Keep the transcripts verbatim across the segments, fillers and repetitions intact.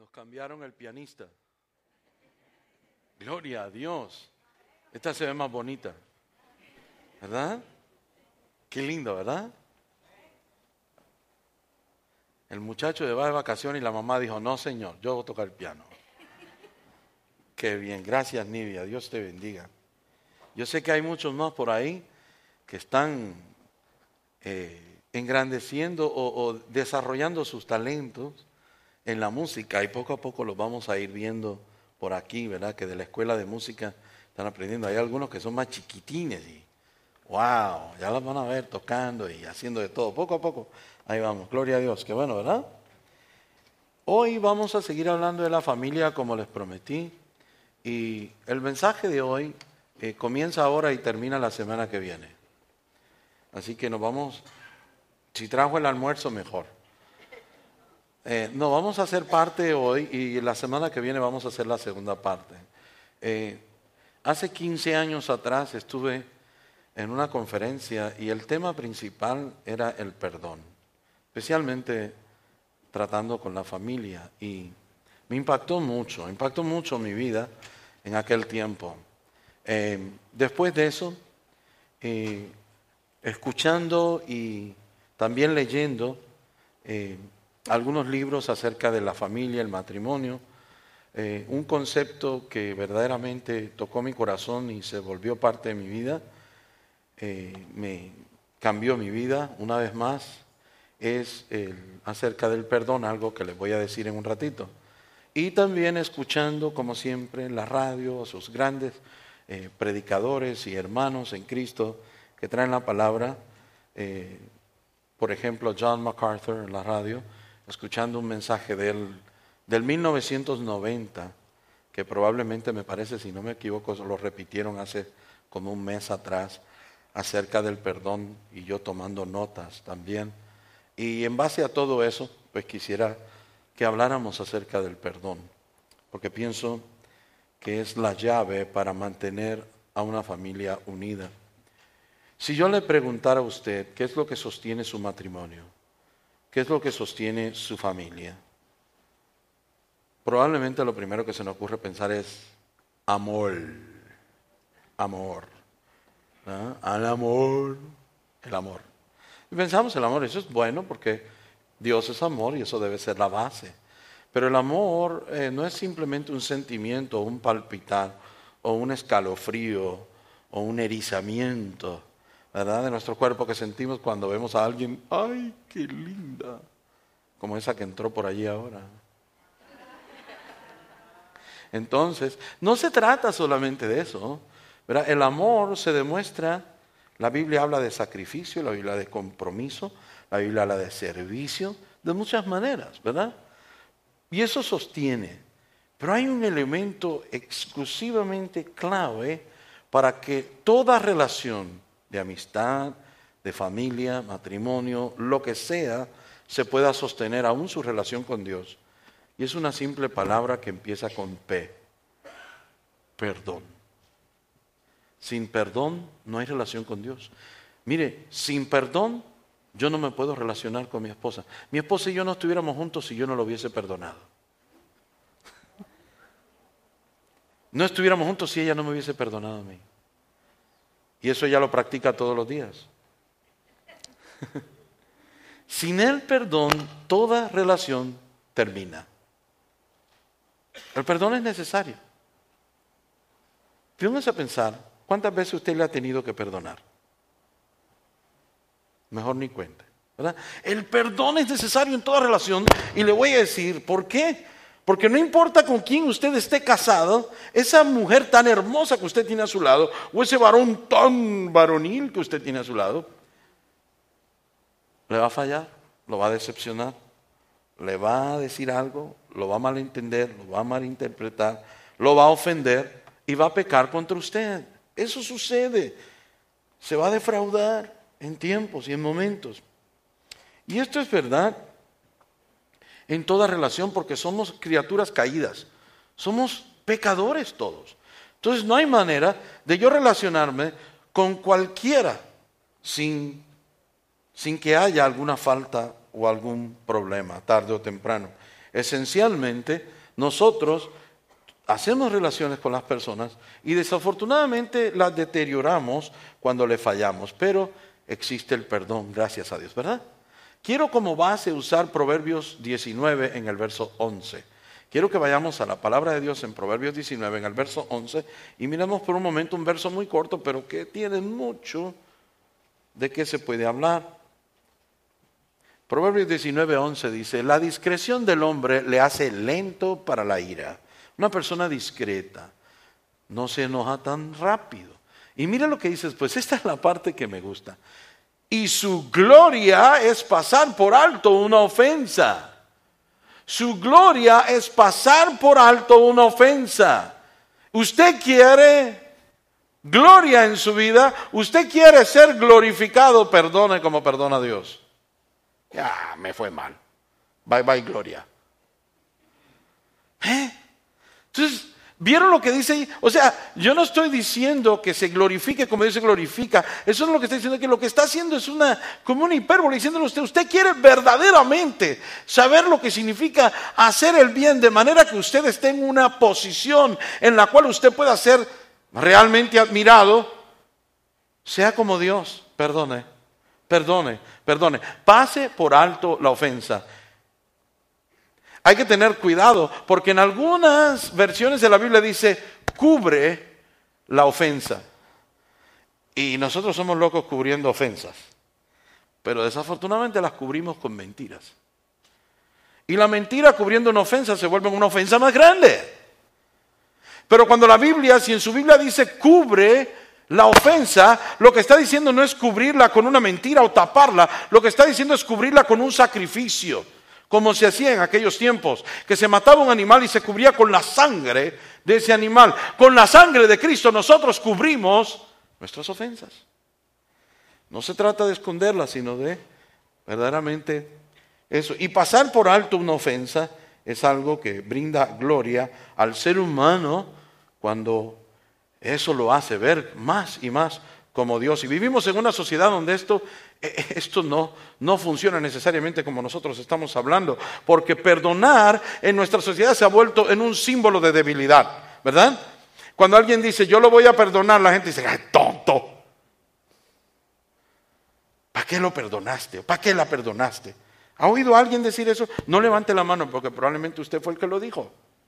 Nos cambiaron el pianista. Gloria a Dios. Esta se ve más bonita. ¿Verdad? Qué lindo, ¿verdad? El muchacho va de vacaciones y la mamá dijo, no señor, yo voy a tocar el piano. Qué bien, gracias Nidia, Dios te bendiga. Yo sé que hay muchos más por ahí que están eh, engrandeciendo o, o desarrollando sus talentos en la música y poco a poco los vamos a ir viendo por aquí, ¿verdad? Que de la escuela de música están aprendiendo. Hay algunos que son más chiquitines y wow, ya los van a ver tocando y haciendo de todo. Poco a poco, ahí vamos, gloria a Dios, qué bueno, ¿verdad? Hoy vamos a seguir hablando de la familia como les prometí y el mensaje de hoy eh, comienza ahora y termina la semana que viene. Así que nos vamos, si trajo el almuerzo mejor. Eh, no, vamos a hacer parte hoy y la semana que viene vamos a hacer la segunda parte. Eh, hace quince años atrás estuve en una conferencia y el tema principal era el perdón, especialmente tratando con la familia y me impactó mucho, impactó mucho mi vida en aquel tiempo. Eh, después de eso, eh, escuchando y también leyendo eh, algunos libros acerca de la familia, el matrimonio, eh, un concepto que verdaderamente tocó mi corazón y se volvió parte de mi vida, eh, me cambió mi vida una vez más, es el, acerca del perdón, algo que les voy a decir en un ratito. Y también escuchando, como siempre, en la radio a sus grandes eh, predicadores y hermanos en Cristo que traen la palabra, eh, por ejemplo, John MacArthur en la radio, escuchando un mensaje de él, del mil novecientos noventa, que probablemente me parece, si no me equivoco, lo repitieron hace como un mes atrás, acerca del perdón y yo tomando notas también. Y en base a todo eso, pues quisiera que habláramos acerca del perdón, porque pienso que es la llave para mantener a una familia unida. Si yo le preguntara a usted qué es lo que sostiene su matrimonio, ¿qué es lo que sostiene su familia? Probablemente lo primero que se nos ocurre pensar es amor, amor, ¿no? Al amor, el amor. Y pensamos el amor, eso es bueno porque Dios es amor y eso debe ser la base. Pero el amor eh, no es simplemente un sentimiento, un palpitar, o un escalofrío, o un erizamiento, ¿verdad? De nuestro cuerpo que sentimos cuando vemos a alguien, ¡ay, qué linda! Como esa que entró por allí ahora. Entonces, no se trata solamente de eso, ¿verdad? El amor se demuestra, la Biblia habla de sacrificio, la Biblia habla de compromiso, la Biblia habla de servicio, de muchas maneras, ¿verdad? Y eso sostiene. Pero hay un elemento exclusivamente clave para que toda relación de amistad, de familia, matrimonio, lo que sea, se pueda sostener aún su relación con Dios. Y es una simple palabra que empieza con P, perdón. Sin perdón no hay relación con Dios. Mire, sin perdón yo no me puedo relacionar con mi esposa. Mi esposa y yo no estuviéramos juntos si yo no lo hubiese perdonado. No estuviéramos juntos si ella no me hubiese perdonado a mí. Y eso ella lo practica todos los días. Sin el perdón, toda relación termina. El perdón es necesario. Pónganse a pensar, ¿cuántas veces usted le ha tenido que perdonar? Mejor ni cuente, ¿verdad? El perdón es necesario en toda relación y le voy a decir, ¿por qué? Porque no importa con quién usted esté casado, esa mujer tan hermosa que usted tiene a su lado, o ese varón tan varonil que usted tiene a su lado, le va a fallar, lo va a decepcionar, le va a decir algo, lo va a malentender, lo va a malinterpretar, lo va a ofender y va a pecar contra usted. Eso sucede, se va a defraudar en tiempos y en momentos. Y esto es verdad en toda relación porque somos criaturas caídas, somos pecadores todos. Entonces no hay manera de yo relacionarme con cualquiera sin, sin que haya alguna falta o algún problema, tarde o temprano. Esencialmente, nosotros hacemos relaciones con las personas y desafortunadamente las deterioramos cuando le fallamos, pero existe el perdón, gracias a Dios, ¿verdad? Quiero como base usar Proverbios diecinueve en el verso once. Quiero que vayamos a la palabra de Dios en Proverbios diecinueve, en el verso once, y miremos por un momento un verso muy corto, pero que tiene mucho de qué se puede hablar. Proverbios diecinueve, once dice, la discreción del hombre le hace lento para la ira. Una persona discreta no se enoja tan rápido. Y mira lo que dice después, esta es la parte que me gusta. Y su gloria es pasar por alto una ofensa. Su gloria es pasar por alto una ofensa. Usted quiere gloria en su vida, usted quiere ser glorificado, perdone como perdona a Dios. Ya, me fue mal. Bye bye gloria. ¿Eh? Entonces, ¿vieron lo que dice ahí? O sea, yo no estoy diciendo que se glorifique como Dios se glorifica. Eso no es lo que está diciendo, que lo que está haciendo es una, como una hipérbole, diciéndole a usted, usted quiere verdaderamente saber lo que significa hacer el bien, de manera que usted esté en una posición en la cual usted pueda ser realmente admirado, sea como Dios, perdone, perdone, perdone, pase por alto la ofensa. Hay que tener cuidado, porque en algunas versiones de la Biblia dice, cubre la ofensa. Y nosotros somos locos cubriendo ofensas. Pero desafortunadamente las cubrimos con mentiras. Y la mentira cubriendo una ofensa se vuelve una ofensa más grande. Pero cuando la Biblia, si en su Biblia dice cubre la ofensa, lo que está diciendo no es cubrirla con una mentira o taparla. Lo que está diciendo es cubrirla con un sacrificio. Como se hacía en aquellos tiempos, que se mataba un animal y se cubría con la sangre de ese animal. Con la sangre de Cristo nosotros cubrimos nuestras ofensas. No se trata de esconderlas, sino de verdaderamente eso. Y pasar por alto una ofensa es algo que brinda gloria al ser humano cuando eso lo hace ver más y más como Dios. Y vivimos en una sociedad donde esto, esto no, no funciona necesariamente como nosotros estamos hablando, porque perdonar en nuestra sociedad se ha vuelto en un símbolo de debilidad, ¿verdad? Cuando alguien dice, yo lo voy a perdonar, la gente dice, ¡ay, tonto! ¿Para qué lo perdonaste? ¿Para qué la perdonaste? ¿Ha oído a alguien decir eso? No levante la mano, porque probablemente usted fue el que lo dijo.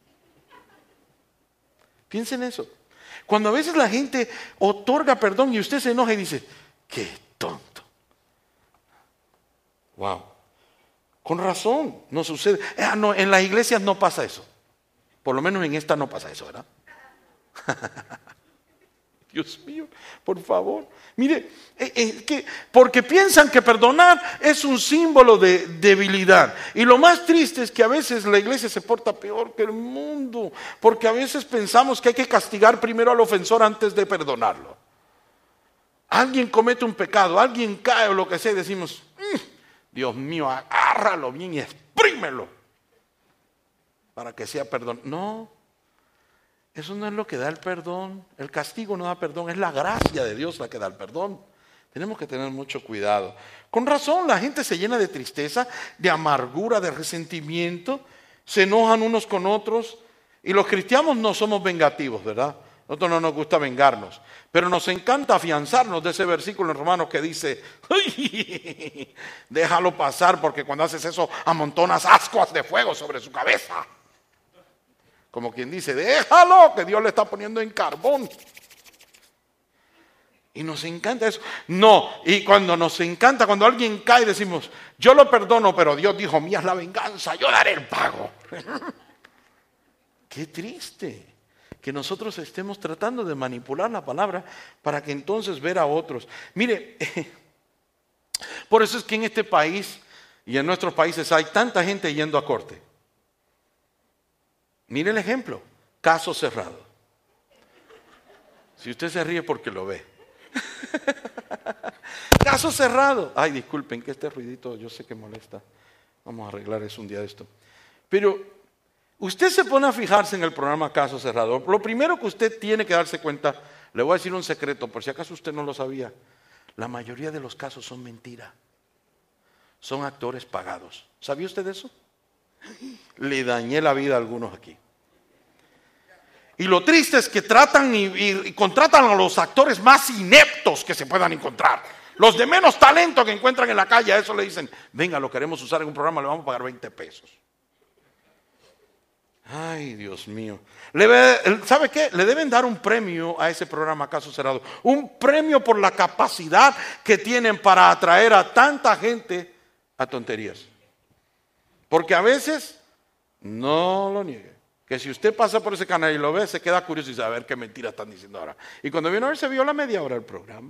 Piensen en eso. Cuando a veces la gente otorga perdón y usted se enoja y dice, ¡qué tonto! Wow. Con razón, no sucede. Ah, no, en las iglesias no pasa eso. Por lo menos en esta no pasa eso, ¿verdad? Dios mío, por favor. Mire, eh, eh, que, porque piensan que perdonar es un símbolo de debilidad. Y lo más triste es que a veces la iglesia se porta peor que el mundo. Porque a veces pensamos que hay que castigar primero al ofensor antes de perdonarlo. Alguien comete un pecado, alguien cae o lo que sea y decimos, mmm, Dios mío, agárralo bien y exprímelo para que sea perdón. No. Eso no es lo que da el perdón. El castigo no da perdón, es la gracia de Dios la que da el perdón. Tenemos que tener mucho cuidado. Con razón, la gente se llena de tristeza, de amargura, de resentimiento, se enojan unos con otros. Y los cristianos no somos vengativos, ¿verdad? Nosotros no nos gusta vengarnos, pero nos encanta afianzarnos de ese versículo en Romanos que dice, ¡ay! Déjalo pasar porque cuando haces eso amontonas ascuas de fuego sobre su cabeza. Como quien dice, déjalo, que Dios le está poniendo en carbón. Y nos encanta eso. No, y cuando nos encanta, cuando alguien cae, decimos, yo lo perdono, pero Dios dijo, mía es la venganza, yo daré el pago. Qué triste que nosotros estemos tratando de manipular la palabra para que entonces ver a otros. Mire, por eso es que en este país y en nuestros países hay tanta gente yendo a corte. Mire el ejemplo, caso cerrado. Si usted se ríe porque lo ve. Caso cerrado. Ay, disculpen que este ruidito yo sé que molesta. Vamos a arreglar eso un día de esto. Pero usted se pone a fijarse en el programa Caso Cerrado. Lo primero que usted tiene que darse cuenta, le voy a decir un secreto, por si acaso usted no lo sabía. La mayoría de los casos son mentira. Son actores pagados. ¿Sabía usted eso? Le dañé la vida a algunos aquí. Y lo triste es que tratan y, y, y contratan a los actores más ineptos que se puedan encontrar. Los de menos talento que encuentran en la calle, a eso le dicen, venga, lo queremos usar en un programa, le vamos a pagar veinte pesos. Ay, Dios mío. Le ve, ¿sabe qué? Le deben dar un premio a ese programa Caso Cerrado. Un premio por la capacidad que tienen para atraer a tanta gente a tonterías. Porque a veces, no lo niegue, que si usted pasa por ese canal y lo ve, se queda curioso y dice, a ver qué mentira están diciendo ahora. Y cuando viene a ver, se vio la media hora del programa.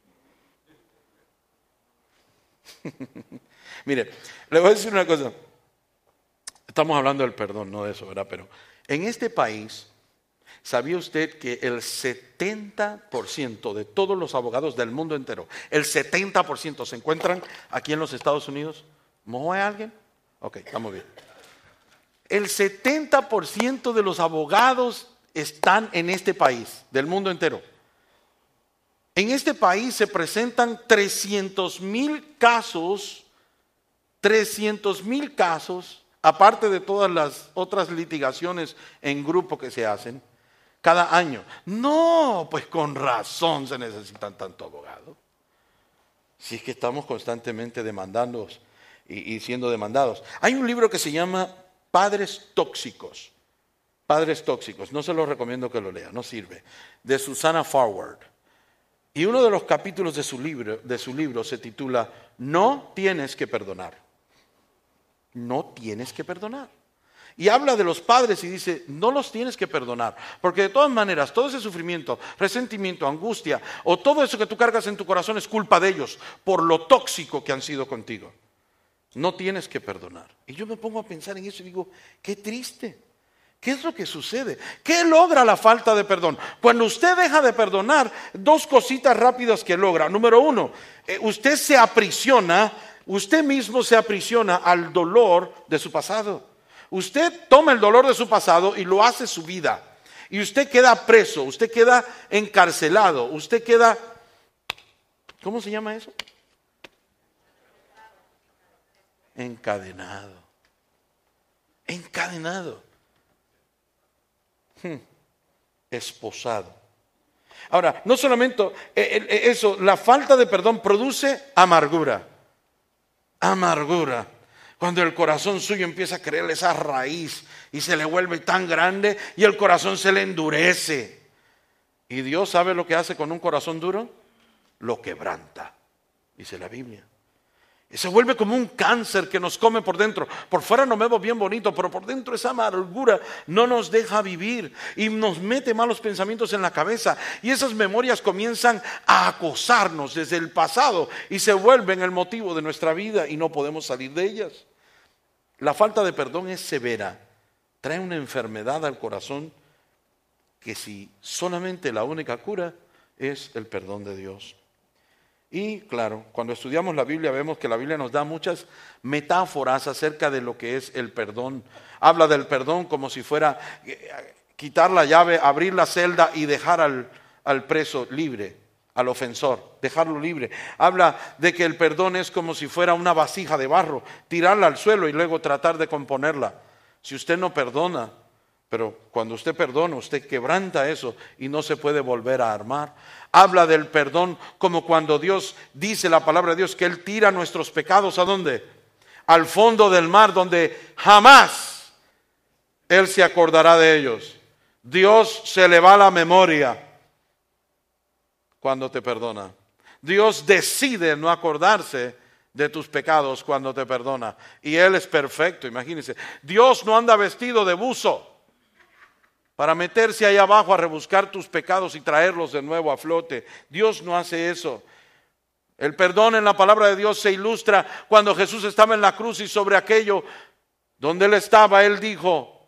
Mire, le voy a decir una cosa. Estamos hablando del perdón, no de eso, ¿verdad? Pero en este país, ¿sabía usted que el setenta por ciento de todos los abogados del mundo entero, el setenta por ciento se encuentran aquí en los Estados Unidos? ¿Mojó a alguien? Ok, estamos bien. El setenta por ciento de los abogados están en este país, del mundo entero. En este país se presentan trescientos mil casos, trescientos mil casos, aparte de todas las otras litigaciones en grupo que se hacen cada año. No, pues con razón se necesitan tanto abogado. Si es que estamos constantemente demandando y, y siendo demandados. Hay un libro que se llama Padres Tóxicos. Padres Tóxicos, no se lo recomiendo que lo lea, no sirve. De Susana Forward. Y uno de los capítulos de su libro, de su libro se titula No tienes que perdonar. No tienes que perdonar. Y habla de los padres y dice, no los tienes que perdonar. Porque de todas maneras, todo ese sufrimiento, resentimiento, angustia, o todo eso que tú cargas en tu corazón es culpa de ellos, por lo tóxico que han sido contigo. No tienes que perdonar. Y yo me pongo a pensar en eso y digo, qué triste. ¿Qué es lo que sucede? ¿Qué logra la falta de perdón? Cuando usted deja de perdonar, dos cositas rápidas que logra. Número uno, eh, usted se aprisiona, usted mismo se aprisiona al dolor de su pasado. Usted toma el dolor de su pasado y lo hace su vida. Y usted queda preso, usted queda encarcelado, usted queda, ¿cómo se llama eso? Encadenado. Encadenado. Hmm. Esposado. Ahora, no solamente eso, la falta de perdón produce amargura. Amargura. Cuando el corazón suyo empieza a creer esa raíz y se le vuelve tan grande y el corazón se le endurece. ¿Y Dios sabe lo que hace con un corazón duro? Lo quebranta, dice la Biblia. Y se vuelve como un cáncer que nos come por dentro. Por fuera nos vemos bien bonito, pero por dentro esa amargura no nos deja vivir y nos mete malos pensamientos en la cabeza. Y esas memorias comienzan a acosarnos desde el pasado y se vuelven el motivo de nuestra vida y no podemos salir de ellas. La falta de perdón es severa. Trae una enfermedad al corazón que si solamente la única cura es el perdón de Dios. Y claro, cuando estudiamos la Biblia vemos que la Biblia nos da muchas metáforas acerca de lo que es el perdón. Habla del perdón como si fuera quitar la llave, abrir la celda y dejar al, al preso libre, al ofensor, dejarlo libre. Habla de que el perdón es como si fuera una vasija de barro, tirarla al suelo y luego tratar de componerla. Si usted no perdona, pero cuando usted perdona, usted quebranta eso y no se puede volver a armar. Habla del perdón como cuando Dios dice la palabra de Dios que Él tira nuestros pecados ¿a dónde? Al fondo del mar donde jamás Él se acordará de ellos. Dios se le va la memoria cuando te perdona. Dios decide no acordarse de tus pecados cuando te perdona. Y Él es perfecto, imagínense. Dios no anda vestido de buzo para meterse ahí abajo a rebuscar tus pecados y traerlos de nuevo a flote. Dios no hace eso. El perdón en la palabra de Dios se ilustra cuando Jesús estaba en la cruz y sobre aquello donde Él estaba, Él dijo,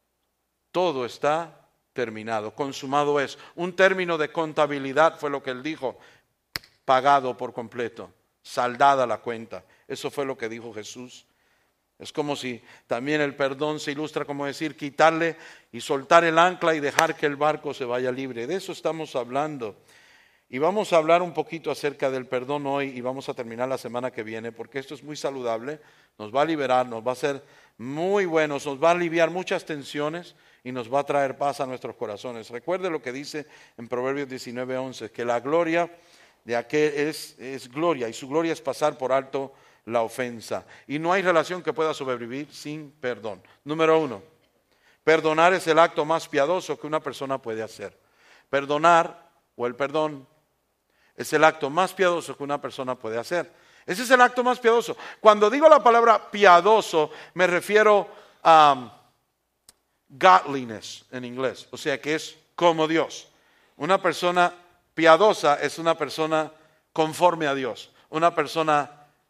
todo está terminado, consumado es. Un término de contabilidad fue lo que Él dijo, pagado por completo, saldada la cuenta. Eso fue lo que dijo Jesús. Es como si también el perdón se ilustra como decir quitarle y soltar el ancla y dejar que el barco se vaya libre. De eso estamos hablando. Y vamos a hablar un poquito acerca del perdón hoy y vamos a terminar la semana que viene porque esto es muy saludable, nos va a liberar, nos va a hacer muy buenos, nos va a aliviar muchas tensiones y nos va a traer paz a nuestros corazones. Recuerde lo que dice en Proverbios diecinueve once, que la gloria de aquel es, es gloria, y su gloria es pasar por alto la ofensa. Y no hay relación que pueda sobrevivir sin perdón. Número uno, perdonar es el acto más piadoso que una persona puede hacer. Perdonar, o el perdón, es el acto más piadoso que una persona puede hacer. Ese es el acto más piadoso. Cuando digo la palabra piadoso, me refiero a um, godliness en inglés, o sea que es como Dios. Una persona piadosa es una persona conforme a Dios. Una persona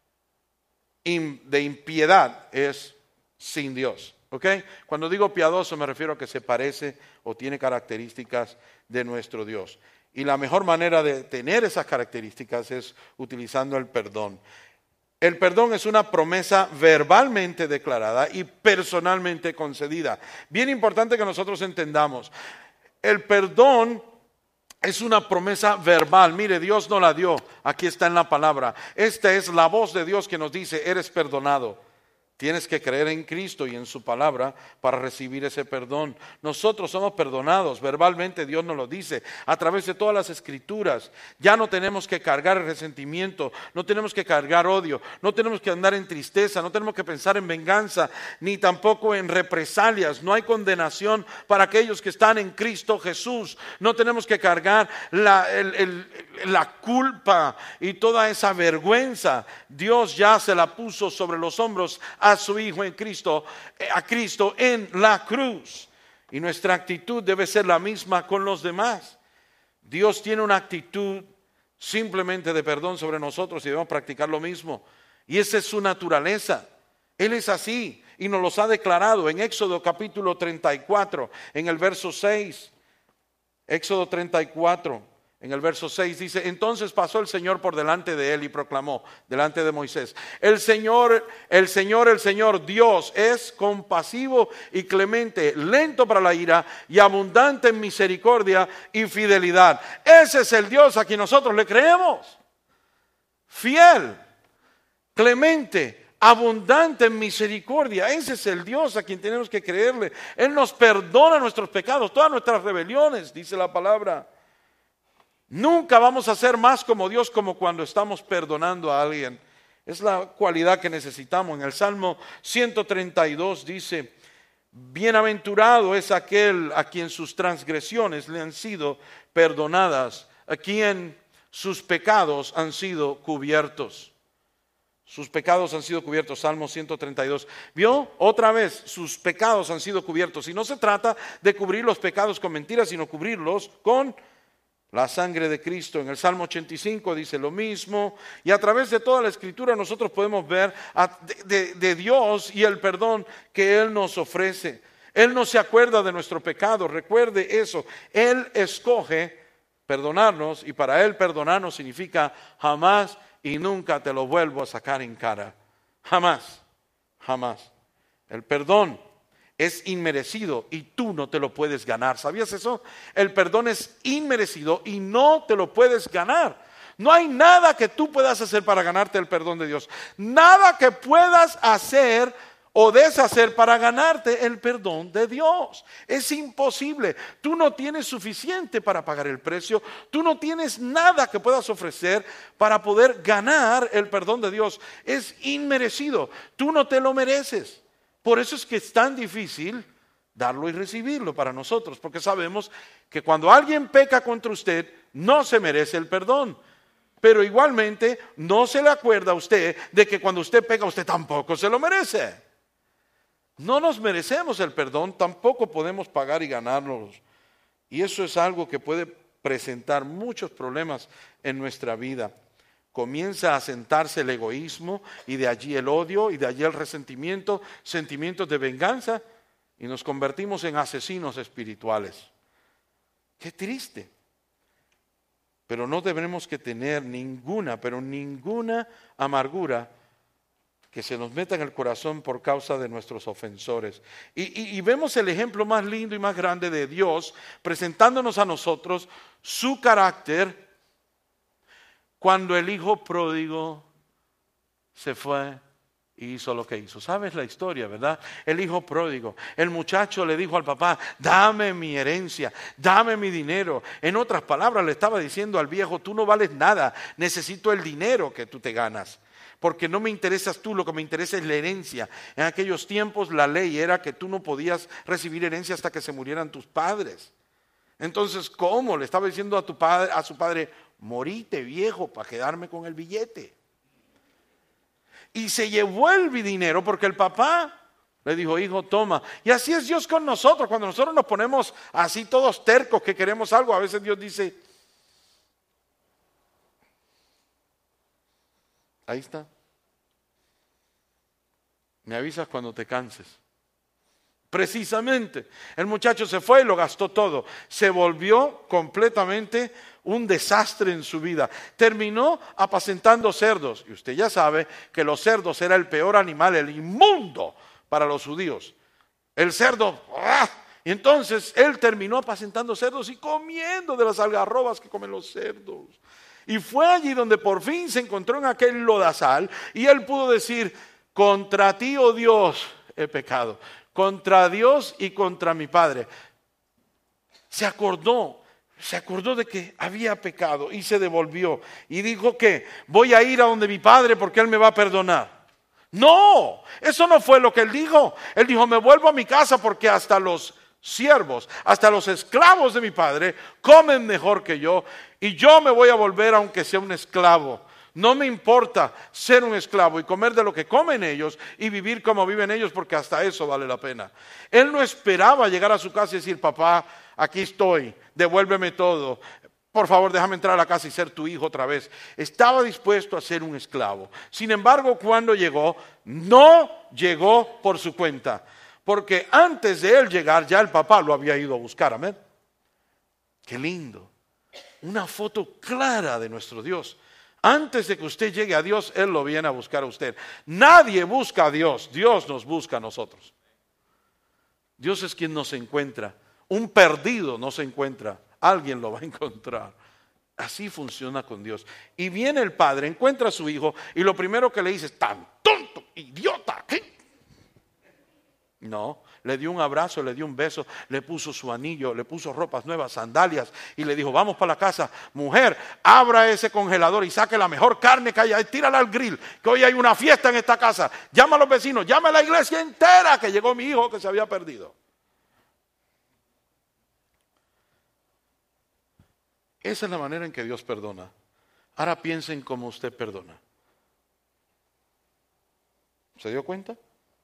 de impiedad es sin Dios. ¿Okay? Cuando digo piadoso me refiero a que se parece o tiene características de nuestro Dios. Y la mejor manera de tener esas características es utilizando el perdón. El perdón es una promesa verbalmente declarada y personalmente concedida. Bien importante que nosotros entendamos. El perdón es una promesa verbal. Mire, Dios no la dio. Aquí está en la palabra. Esta es la voz de Dios que nos dice, eres perdonado. Tienes que creer en Cristo y en su palabra para recibir ese perdón. Nosotros somos perdonados, verbalmente Dios nos lo dice, a través de todas las escrituras. Ya no tenemos que cargar el resentimiento, no tenemos que cargar odio, no tenemos que andar en tristeza, no tenemos que pensar en venganza, ni tampoco en represalias. No hay condenación para aquellos que están en Cristo Jesús. No tenemos que cargar la, el, el, la culpa y toda esa vergüenza. Dios ya se la puso sobre los hombros a su Hijo en Cristo, a Cristo en la cruz. Y nuestra actitud debe ser la misma con los demás. Dios tiene una actitud simplemente de perdón sobre nosotros y debemos practicar lo mismo. Y esa es su naturaleza. Él es así y nos los ha declarado en Éxodo capítulo treinta y cuatro, en el verso seis. Éxodo treinta y cuatro. En el verso seis dice, entonces pasó el Señor por delante de él y proclamó, delante de Moisés, el Señor, el Señor, el Señor Dios es compasivo y clemente, lento para la ira y abundante en misericordia y fidelidad. Ese es el Dios a quien nosotros le creemos. Fiel, clemente, abundante en misericordia. Ese es el Dios a quien tenemos que creerle. Él nos perdona nuestros pecados, todas nuestras rebeliones, dice la palabra. Nunca vamos a ser más como Dios como cuando estamos perdonando a alguien. Es la cualidad que necesitamos. En el Salmo ciento treinta y dos dice, bienaventurado es aquel a quien sus transgresiones le han sido perdonadas, a quien sus pecados han sido cubiertos. Sus pecados han sido cubiertos, Salmo ciento treinta y dos. ¿Vio? Otra vez, sus pecados han sido cubiertos. Y no se trata de cubrir los pecados con mentiras, sino cubrirlos con la sangre de Cristo. En el Salmo ochenta y cinco dice lo mismo. Y a través de toda la Escritura nosotros podemos ver a, de, de, de Dios y el perdón que Él nos ofrece. Él no se acuerda de nuestro pecado, recuerde eso. Él escoge perdonarnos y para Él perdonarnos significa jamás y nunca te lo vuelvo a sacar en cara. Jamás, jamás. El perdón es inmerecido y tú no te lo puedes ganar. ¿Sabías eso? El perdón es inmerecido y no te lo puedes ganar. No hay nada que tú puedas hacer para ganarte el perdón de Dios. Nada que puedas hacer o deshacer para ganarte el perdón de Dios. Es imposible. Tú no tienes suficiente para pagar el precio. Tú no tienes nada que puedas ofrecer para poder ganar el perdón de Dios. Es inmerecido. Tú no te lo mereces. Por eso es que es tan difícil darlo y recibirlo para nosotros, porque sabemos que cuando alguien peca contra usted, no se merece el perdón. Pero igualmente no se le acuerda a usted de que cuando usted peca, usted tampoco se lo merece. No nos merecemos el perdón, tampoco podemos pagar y ganarnos. Y eso es algo que puede presentar muchos problemas en nuestra vida. Comienza a sentarse el egoísmo y de allí el odio y de allí el resentimiento, sentimientos de venganza y nos convertimos en asesinos espirituales. Qué triste. Pero no debemos que tener ninguna, pero ninguna amargura que se nos meta en el corazón por causa de nuestros ofensores. Y, y, y vemos el ejemplo más lindo y más grande de Dios presentándonos a nosotros su carácter cuando el hijo pródigo se fue y hizo lo que hizo. ¿Sabes la historia, verdad? El hijo pródigo. El muchacho le dijo al papá, dame mi herencia, dame mi dinero. En otras palabras, le estaba diciendo al viejo, tú no vales nada, necesito el dinero que tú te ganas. Porque no me interesas tú, lo que me interesa es la herencia. En aquellos tiempos la ley era que tú no podías recibir herencia hasta que se murieran tus padres. Entonces, ¿cómo? Le estaba diciendo a, tu padre, a su padre, morite viejo para quedarme con el billete. Y se llevó el dinero porque el papá le dijo, hijo, toma. Y así es Dios con nosotros. Cuando nosotros nos ponemos así todos tercos que queremos algo, a veces Dios dice, ahí está. Me avisas cuando te canses. Precisamente, el muchacho se fue y lo gastó todo. Se volvió completamente un desastre en su vida. Terminó apacentando cerdos. Y usted ya sabe que los cerdos era el peor animal, el inmundo para los judíos. El cerdo, ¡ah! Y entonces él terminó apacentando cerdos y comiendo de las algarrobas que comen los cerdos. Y fue allí donde por fin se encontró en aquel lodazal y él pudo decir, contra ti, oh Dios, he pecado. Contra Dios y contra mi padre. Se acordó, se acordó de que había pecado y se devolvió. Y dijo que voy a ir a donde mi padre porque él me va a perdonar. No, eso no fue lo que él dijo. Él dijo, me vuelvo a mi casa porque hasta los siervos, hasta los esclavos de mi padre comen mejor que yo. Y yo me voy a volver aunque sea un esclavo. No me importa ser un esclavo y comer de lo que comen ellos y vivir como viven ellos porque hasta eso vale la pena. Él no esperaba llegar a su casa y decir, papá, aquí estoy, devuélveme todo. Por favor, déjame entrar a la casa y ser tu hijo otra vez. Estaba dispuesto a ser un esclavo. Sin embargo, cuando llegó, no llegó por su cuenta. Porque antes de él llegar, ya el papá lo había ido a buscar. Amén. Qué lindo. Una foto clara de nuestro Dios. Antes de que usted llegue a Dios, Él lo viene a buscar a usted. Nadie busca a Dios, Dios nos busca a nosotros. Dios es quien nos encuentra. Un perdido no se encuentra, alguien lo va a encontrar. Así funciona con Dios. Y viene el padre, encuentra a su hijo y lo primero que le dice es, tan tonto, idiota. ¿Qué? No, le dio un abrazo, le dio un beso, le puso su anillo, le puso ropas nuevas, sandalias y le dijo, vamos para la casa, mujer, abra ese congelador y saque la mejor carne que haya, tírala al grill, que hoy hay una fiesta en esta casa, llama a los vecinos, llama a la iglesia entera que llegó mi hijo que se había perdido. Esa es la manera en que Dios perdona. Ahora piensen cómo usted perdona. ¿Se dio cuenta?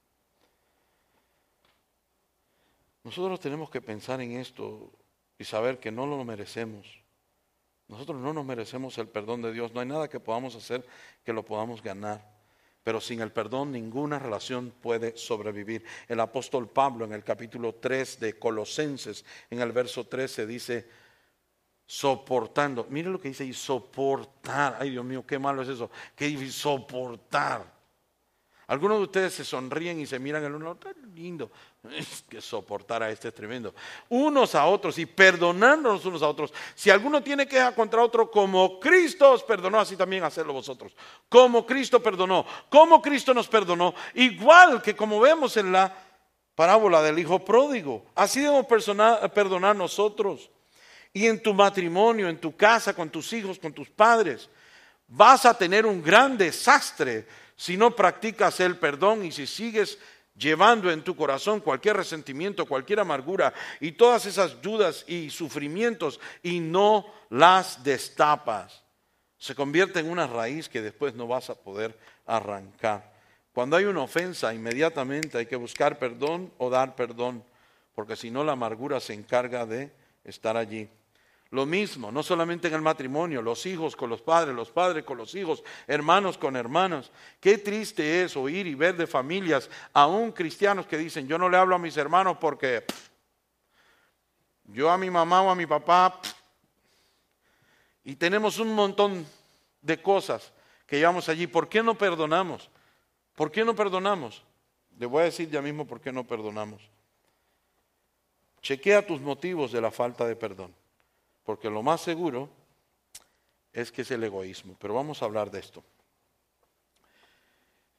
Nosotros tenemos que pensar en esto y saber que no lo merecemos. Nosotros no nos merecemos el perdón de Dios. No hay nada que podamos hacer que lo podamos ganar. Pero sin el perdón ninguna relación puede sobrevivir. El apóstol Pablo en el capítulo tres de Colosenses, en el verso trece dice, soportando. Mire lo que dice ahí, soportar. Ay, Dios mío, qué malo es eso. Qué difícil, soportar. Algunos de ustedes se sonríen y se miran el uno al otro, lindo. Es que soportar a este es tremendo. Unos a otros y perdonándonos unos a otros. Si alguno tiene queja contra otro, como Cristo os perdonó, así también hacedlo vosotros. Como Cristo perdonó, como Cristo nos perdonó, igual que como vemos en la parábola del hijo pródigo. Así debemos perdonar nosotros. Y en tu matrimonio, en tu casa, con tus hijos, con tus padres, vas a tener un gran desastre si no practicas el perdón y si sigues llevando en tu corazón cualquier resentimiento, cualquier amargura y todas esas dudas y sufrimientos y no las destapas. Se convierte en una raíz que después no vas a poder arrancar. Cuando hay una ofensa, inmediatamente hay que buscar perdón o dar perdón, porque si no la amargura se encarga de estar allí. Lo mismo, no solamente en el matrimonio, los hijos con los padres, los padres con los hijos, hermanos con hermanas. Qué triste es oír y ver de familias, aún cristianos que dicen, yo no le hablo a mis hermanos porque pff, yo a mi mamá o a mi papá, pff, y tenemos un montón de cosas que llevamos allí. ¿Por qué no perdonamos? ¿Por qué no perdonamos? Le voy a decir ya mismo por qué no perdonamos. Chequea tus motivos de la falta de perdón. Porque lo más seguro es que es el egoísmo. Pero vamos a hablar de esto.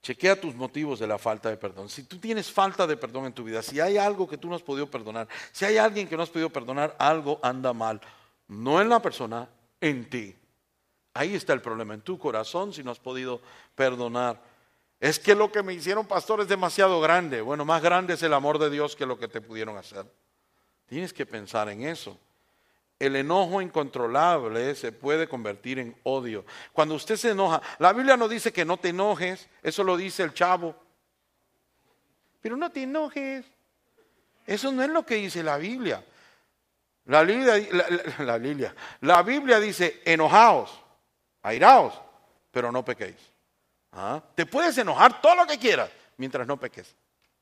Chequea tus motivos de la falta de perdón. Si tú tienes falta de perdón en tu vida, si hay algo que tú no has podido perdonar, si hay alguien que no has podido perdonar, algo anda mal. No en la persona, en ti. Ahí está el problema, en tu corazón, si no has podido perdonar. Es que lo que me hicieron, pastor, es demasiado grande. Bueno, más grande es el amor de Dios que lo que te pudieron hacer. Tienes que pensar en eso. El enojo incontrolable se puede convertir en odio. Cuando usted se enoja, la Biblia no dice que no te enojes, eso lo dice el chavo. Pero no te enojes. Eso no es lo que dice la Biblia. La Biblia, la, la, la Biblia, la Biblia dice enojaos, airaos, pero no pequéis. ¿Ah? Te puedes enojar todo lo que quieras mientras no peques.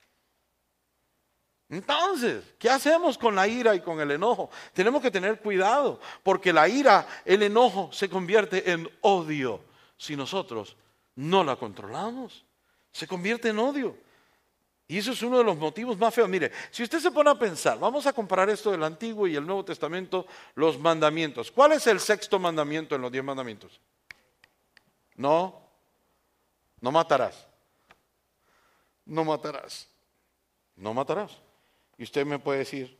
Entonces, ¿qué hacemos con la ira y con el enojo? Tenemos que tener cuidado, porque la ira, el enojo se convierte en odio si nosotros no la controlamos. Se convierte en odio. Y eso es uno de los motivos más feos. Mire, si usted se pone a pensar, vamos a comparar esto del Antiguo y el Nuevo Testamento, los mandamientos. ¿Cuál es el sexto mandamiento en los diez mandamientos? No, no matarás. No matarás. No matarás. Y usted me puede decir,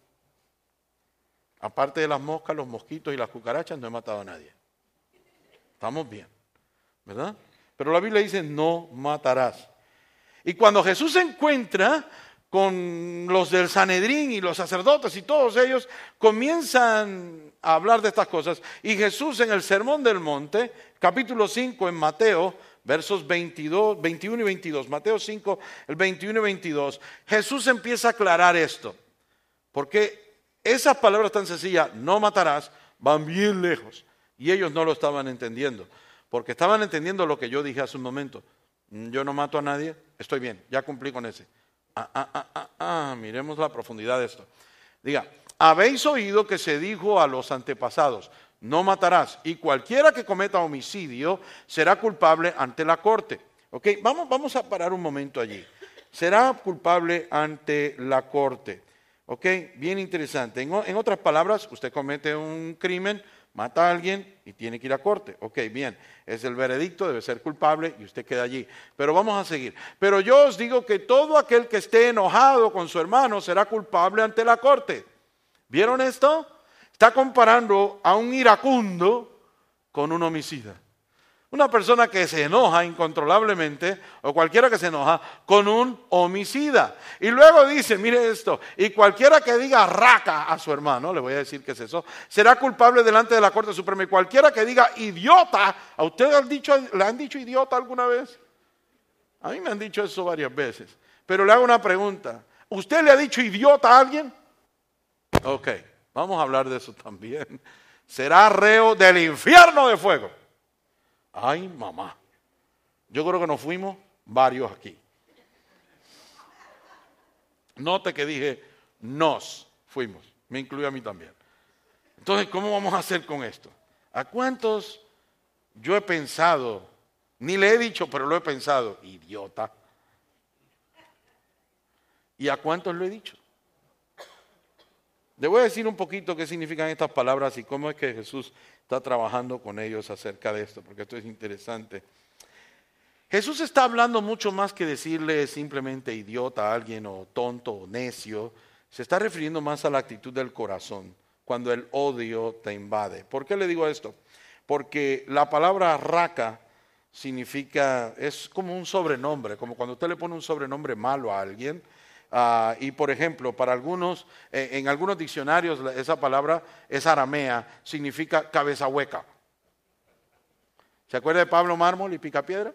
aparte de las moscas, los mosquitos y las cucarachas, no he matado a nadie. Estamos bien, ¿verdad? Pero la Biblia dice, no matarás. Y cuando Jesús se encuentra con los del Sanedrín y los sacerdotes y todos ellos, comienzan a hablar de estas cosas. Y Jesús en el Sermón del Monte, capítulo cinco en Mateo, versos veintidós, veintiuno y veintidós, Mateo cinco, el veintiuno y veintidós, Jesús empieza a aclarar esto, porque esas palabras tan sencillas, no matarás, van bien lejos, y ellos no lo estaban entendiendo, porque estaban entendiendo lo que yo dije hace un momento, yo no mato a nadie, estoy bien, ya cumplí con ese. Ah, ah, ah, ah, ah, miremos la profundidad de esto. Diga, habéis oído que se dijo a los antepasados, no matarás, y cualquiera que cometa homicidio será culpable ante la corte. ¿Ok? Vamos, vamos a parar un momento allí. Será culpable ante la corte. ¿Ok? Bien interesante. En, en otras palabras, usted comete un crimen, mata a alguien y tiene que ir a corte. Ok, bien. Es el veredicto, debe ser culpable y usted queda allí. Pero vamos a seguir. Pero yo os digo que todo aquel que esté enojado con su hermano será culpable ante la corte. ¿Vieron esto? Está comparando a un iracundo con un homicida. Una persona que se enoja incontrolablemente, o cualquiera que se enoja, con un homicida. Y luego dice, mire esto, y cualquiera que diga raca a su hermano, le voy a decir qué es eso, será culpable delante de la Corte Suprema. Y cualquiera que diga idiota, ¿a usted han dicho, le han dicho idiota alguna vez? A mí me han dicho eso varias veces. Pero le hago una pregunta, ¿usted le ha dicho idiota a alguien? Ok. Vamos a hablar de eso también. Será reo del infierno de fuego. Ay, mamá. Yo creo que nos fuimos varios aquí. Note que dije, nos fuimos. Me incluye a mí también. Entonces, ¿cómo vamos a hacer con esto? ¿A cuántos yo he pensado, ni le he dicho, pero lo he pensado, idiota? ¿Y a cuántos lo he dicho? Le voy a decir un poquito qué significan estas palabras y cómo es que Jesús está trabajando con ellos acerca de esto, porque esto es interesante. Jesús está hablando mucho más que decirle simplemente idiota a alguien o tonto o necio. Se está refiriendo más a la actitud del corazón, cuando el odio te invade. ¿Por qué le digo esto? Porque la palabra raca significa, es como un sobrenombre, como cuando usted le pone un sobrenombre malo a alguien. Uh, y por ejemplo, para algunos, eh, en algunos diccionarios esa palabra es aramea, significa cabeza hueca. ¿Se acuerda de Pablo Mármol y Picapiedra?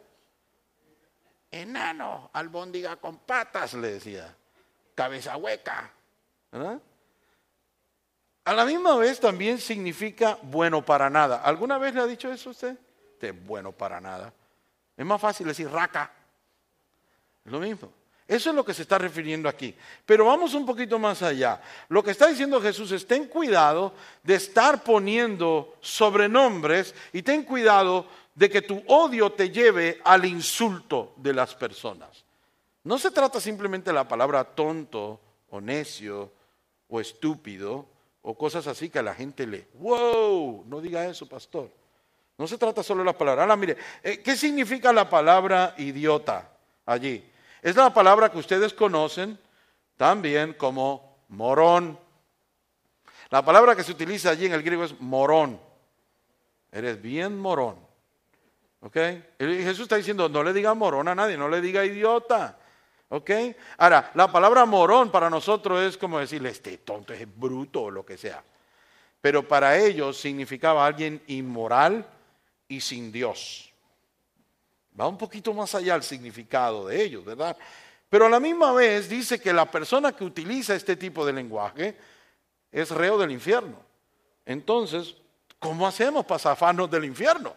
Enano, albóndiga con patas, le decía. Cabeza hueca. ¿Verdad? A la misma vez también significa bueno para nada. ¿Alguna vez le ha dicho eso a usted? Este es bueno para nada. Es más fácil decir raca. Es lo mismo. Eso es lo que se está refiriendo aquí. Pero vamos un poquito más allá. Lo que está diciendo Jesús es, ten cuidado de estar poniendo sobrenombres y ten cuidado de que tu odio te lleve al insulto de las personas. No se trata simplemente de la palabra tonto o necio o estúpido o cosas así que a la gente le, wow, no diga eso, pastor. No se trata solo de la palabra. Ahora mire, ¿qué significa la palabra idiota? allí. Es la palabra que ustedes conocen también como morón. La palabra que se utiliza allí en el griego es morón. Eres bien morón. ¿Ok? Y Jesús está diciendo, no le diga morón a nadie, no le diga idiota. ¿Ok? Ahora, la palabra morón para nosotros es como decirle, este tonto es bruto o lo que sea. Pero para ellos significaba alguien inmoral y sin Dios. Va un poquito más allá el significado de ellos, ¿verdad? Pero a la misma vez dice que la persona que utiliza este tipo de lenguaje es reo del infierno. Entonces, ¿cómo hacemos para zafarnos del infierno?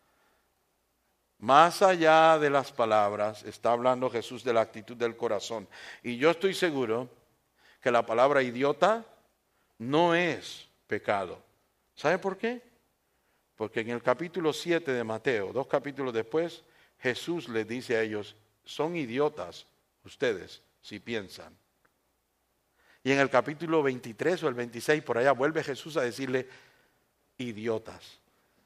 Más allá de las palabras, está hablando Jesús de la actitud del corazón. Y yo estoy seguro que la palabra idiota no es pecado. ¿Sabe por qué? Porque en el capítulo siete de Mateo, dos capítulos después, Jesús les dice a ellos, son idiotas ustedes si piensan. Y en el capítulo veintitrés o el veintiséis, por allá, vuelve Jesús a decirle, idiotas.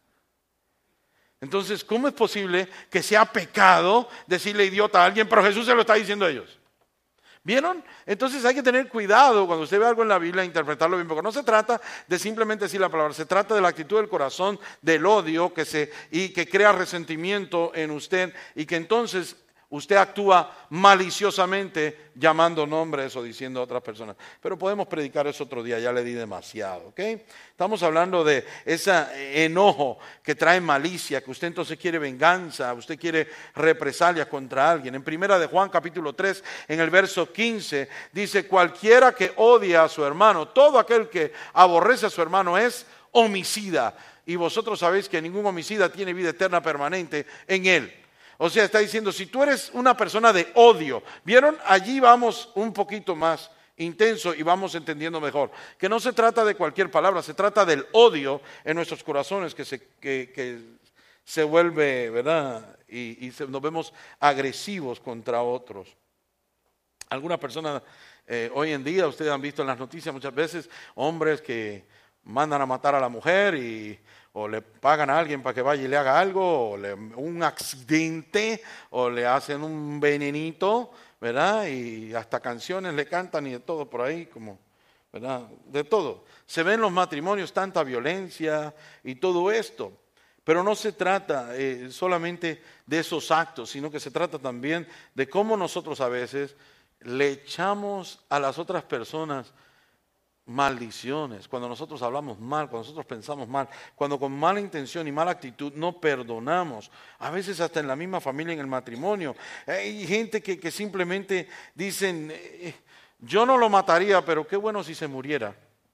Entonces, ¿cómo es posible que sea pecado decirle idiota a alguien, pero Jesús se lo está diciendo a ellos? ¿Vieron? Entonces hay que tener cuidado cuando usted ve algo en la Biblia, interpretarlo bien, porque no se trata de simplemente decir la palabra, se trata de la actitud del corazón, del odio que se, y que crea resentimiento en usted y que entonces usted actúa maliciosamente llamando nombres o diciendo a otras personas. Pero podemos predicar eso otro día, ya le di demasiado, ¿ok? Estamos hablando de ese enojo que trae malicia, que usted entonces quiere venganza, usted quiere represalia contra alguien. En primera de Juan capítulo tres, en el verso quince, dice, cualquiera que odia a su hermano, todo aquel que aborrece a su hermano es homicida. Y vosotros sabéis que ningún homicida tiene vida eterna permanente en él. O sea, está diciendo, si tú eres una persona de odio, ¿vieron? Allí vamos un poquito más intenso y vamos entendiendo mejor. Que no se trata de cualquier palabra, se trata del odio en nuestros corazones que se, que, que se vuelve, ¿verdad? Y, y se, nos vemos agresivos contra otros. Algunas personas eh, hoy en día, ustedes han visto en las noticias muchas veces, hombres que mandan a matar a la mujer y... o le pagan a alguien para que vaya y le haga algo, o le, un accidente, o le hacen un venenito, ¿verdad? Y hasta canciones le cantan y de todo por ahí, como, ¿verdad? De todo. Se ven en los matrimonios tanta violencia y todo esto, pero no se trata eh, solamente de esos actos, sino que se trata también de cómo nosotros a veces le echamos a las otras personas maldiciones, cuando nosotros hablamos mal, cuando nosotros pensamos mal, cuando con mala intención y mala actitud no perdonamos, a veces hasta en la misma familia, en el matrimonio, hay gente que, que simplemente dicen, eh, yo no lo mataría, pero qué bueno si se muriera,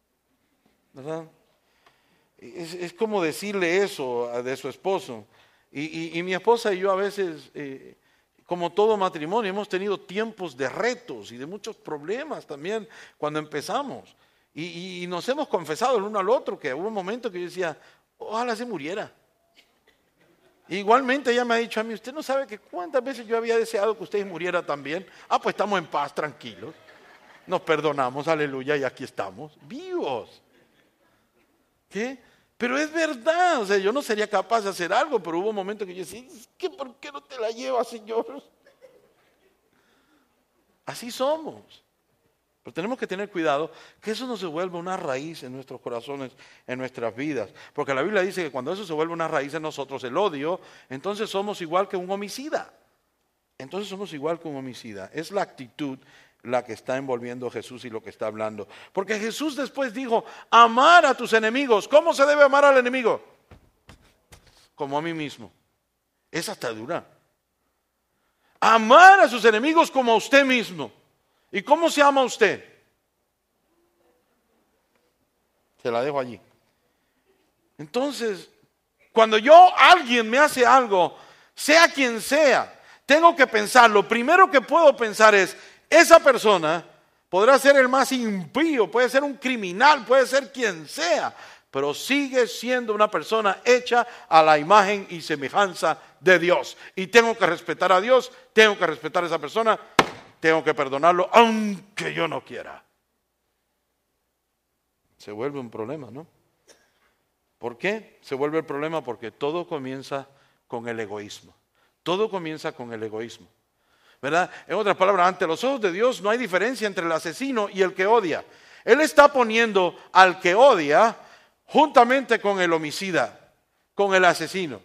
¿verdad? Es, es como decirle eso de su esposo, y, y, y mi esposa y yo a veces... Eh, como todo matrimonio, hemos tenido tiempos de retos y de muchos problemas también cuando empezamos. Y, y, y nos hemos confesado el uno al otro que hubo un momento que yo decía, ojalá se muriera. Igualmente ella me ha dicho a mí, usted no sabe que cuántas veces yo había deseado que usted muriera también. Ah, pues estamos en paz, tranquilos. Nos perdonamos, aleluya, y aquí estamos, vivos. ¿Qué? Pero es verdad, o sea, yo no sería capaz de hacer algo, pero hubo un momento que yo decía, ¿qué, ¿por qué no te la llevas, Señor? Así somos. Pero tenemos que tener cuidado que eso no se vuelva una raíz en nuestros corazones, en nuestras vidas. Porque la Biblia dice que cuando eso se vuelve una raíz en nosotros, el odio, entonces somos igual que un homicida. Entonces somos igual que un homicida. Es la actitud la que está envolviendo Jesús y lo que está hablando. Porque Jesús después dijo, amar a tus enemigos. ¿Cómo se debe amar al enemigo? Como a mí mismo. Esa está dura. Amar a sus enemigos como a usted mismo. ¿Y cómo se ama a usted? Se la dejo allí. Entonces, cuando yo, alguien me hace algo, sea quien sea, tengo que pensar, lo primero que puedo pensar es, esa persona podrá ser el más impío, puede ser un criminal, puede ser quien sea, pero sigue siendo una persona hecha a la imagen y semejanza de Dios. Y tengo que respetar a Dios, tengo que respetar a esa persona, tengo que perdonarlo, aunque yo no quiera. Se vuelve un problema, ¿no? ¿Por qué se vuelve el problema? Porque todo comienza con el egoísmo. Todo comienza con el egoísmo. ¿verdad? En otras palabras, ante los ojos de Dios no hay diferencia entre el asesino y el que odia. Él está poniendo al que odia juntamente con el homicida, con el asesino.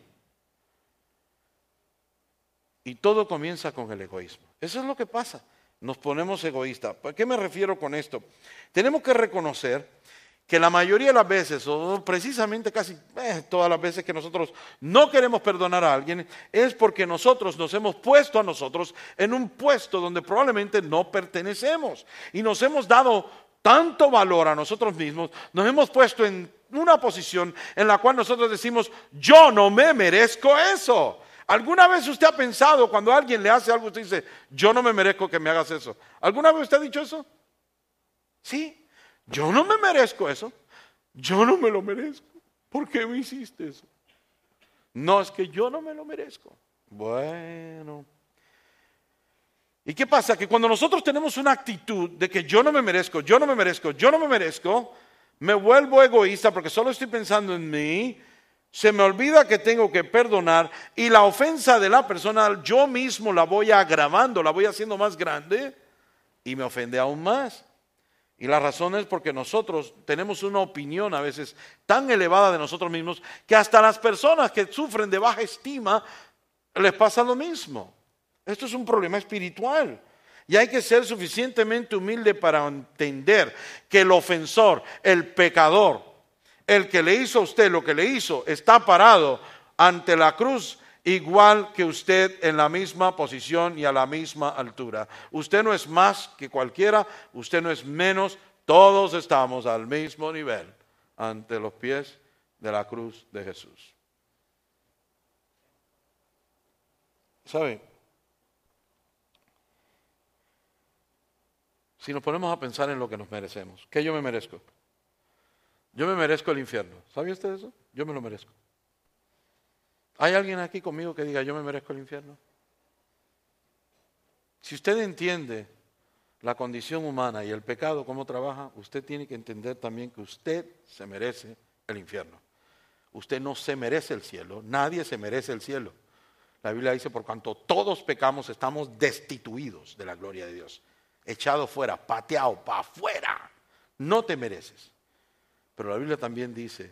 Y todo comienza con el egoísmo. Eso es lo que pasa. Nos ponemos egoístas. ¿A qué me refiero con esto? Tenemos que reconocer que la mayoría de las veces, o precisamente casi eh, todas las veces que nosotros no queremos perdonar a alguien, es porque nosotros nos hemos puesto a nosotros en un puesto donde probablemente no pertenecemos. Y nos hemos dado tanto valor a nosotros mismos, nos hemos puesto en una posición en la cual nosotros decimos, yo no me merezco eso. ¿Alguna vez usted ha pensado cuando alguien le hace algo, usted dice, yo no me merezco que me hagas eso? ¿Alguna vez usted ha dicho eso? Sí. Yo no me merezco eso. Yo no me lo merezco. ¿Por qué me hiciste eso? No, es que yo no me lo merezco. Bueno. ¿Y qué pasa? Que cuando nosotros tenemos una actitud de que yo no me merezco, yo no me merezco, yo no me merezco, me vuelvo egoísta porque solo estoy pensando en mí, se me olvida que tengo que perdonar y la ofensa de la persona yo mismo la voy agravando, la voy haciendo más grande y me ofende aún más. Y la razón es porque nosotros tenemos una opinión a veces tan elevada de nosotros mismos que hasta las personas que sufren de baja estima les pasa lo mismo. Esto es un problema espiritual. Y hay que ser suficientemente humilde para entender que el ofensor, el pecador, el que le hizo a usted lo que le hizo, está parado ante la cruz igual que usted en la misma posición y a la misma altura. Usted no es más que cualquiera, usted no es menos, todos estamos al mismo nivel ante los pies de la cruz de Jesús. ¿Sabe? Si nos ponemos a pensar en lo que nos merecemos, ¿qué yo me merezco? Yo me merezco el infierno. ¿Sabía usted eso? Yo me lo merezco. ¿Hay alguien aquí conmigo que diga, yo me merezco el infierno? Si usted entiende la condición humana y el pecado, cómo trabaja, usted tiene que entender también que usted se merece el infierno. Usted no se merece el cielo, nadie se merece el cielo. La Biblia dice, por cuanto todos pecamos, estamos destituidos de la gloria de Dios. Echados fuera, pateado para afuera. No te mereces. Pero la Biblia también dice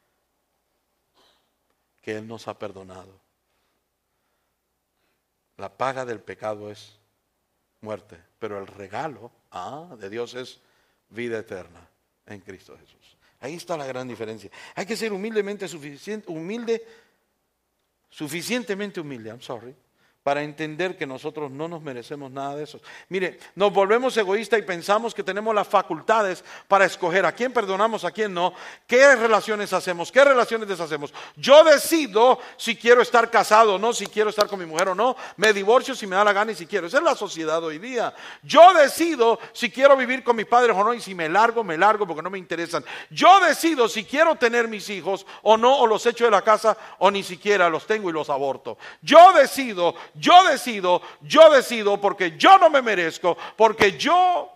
que Él nos ha perdonado. La paga del pecado es muerte, pero el regalo ah, de Dios es vida eterna en Cristo Jesús. Ahí está la gran diferencia. Hay que ser humildemente suficiente, humilde, suficientemente humilde, I'm sorry, para entender que nosotros no nos merecemos nada de eso. Mire, nos volvemos egoístas y pensamos que tenemos las facultades para escoger a quién perdonamos, a quién no, qué relaciones hacemos, qué relaciones deshacemos. Yo decido si quiero estar casado o no, si quiero estar con mi mujer o no, me divorcio si me da la gana y si quiero. Esa es la sociedad hoy día. Yo decido si quiero vivir con mis padres o no y si me largo, me largo porque no me interesan. Yo decido si quiero tener mis hijos o no, o los echo de la casa o ni siquiera los tengo y los aborto. Yo decido Yo decido, yo decido porque yo no me merezco, porque yo...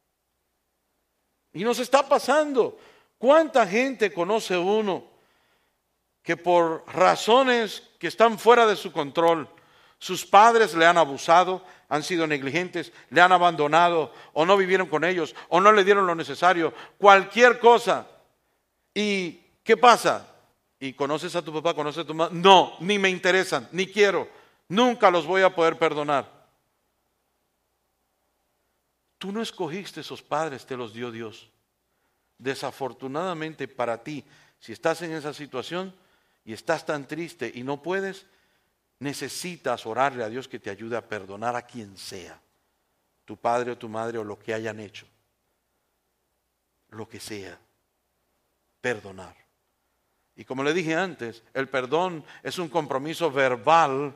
Y nos está pasando. ¿Cuánta gente conoce uno que por razones que están fuera de su control, sus padres le han abusado, han sido negligentes, le han abandonado, o no vivieron con ellos, o no le dieron lo necesario, cualquier cosa? ¿Y qué pasa? ¿Y conoces a tu papá, conoces a tu mamá? No, ni me interesan, ni quiero. Nunca los voy a poder perdonar. Tú no escogiste esos padres, te los dio Dios. Desafortunadamente para ti, si estás en esa situación y estás tan triste y no puedes, necesitas orarle a Dios que te ayude a perdonar a quien sea. Tu padre o tu madre o lo que hayan hecho. Lo que sea. Perdonar. Y como le dije antes, el perdón es un compromiso verbal.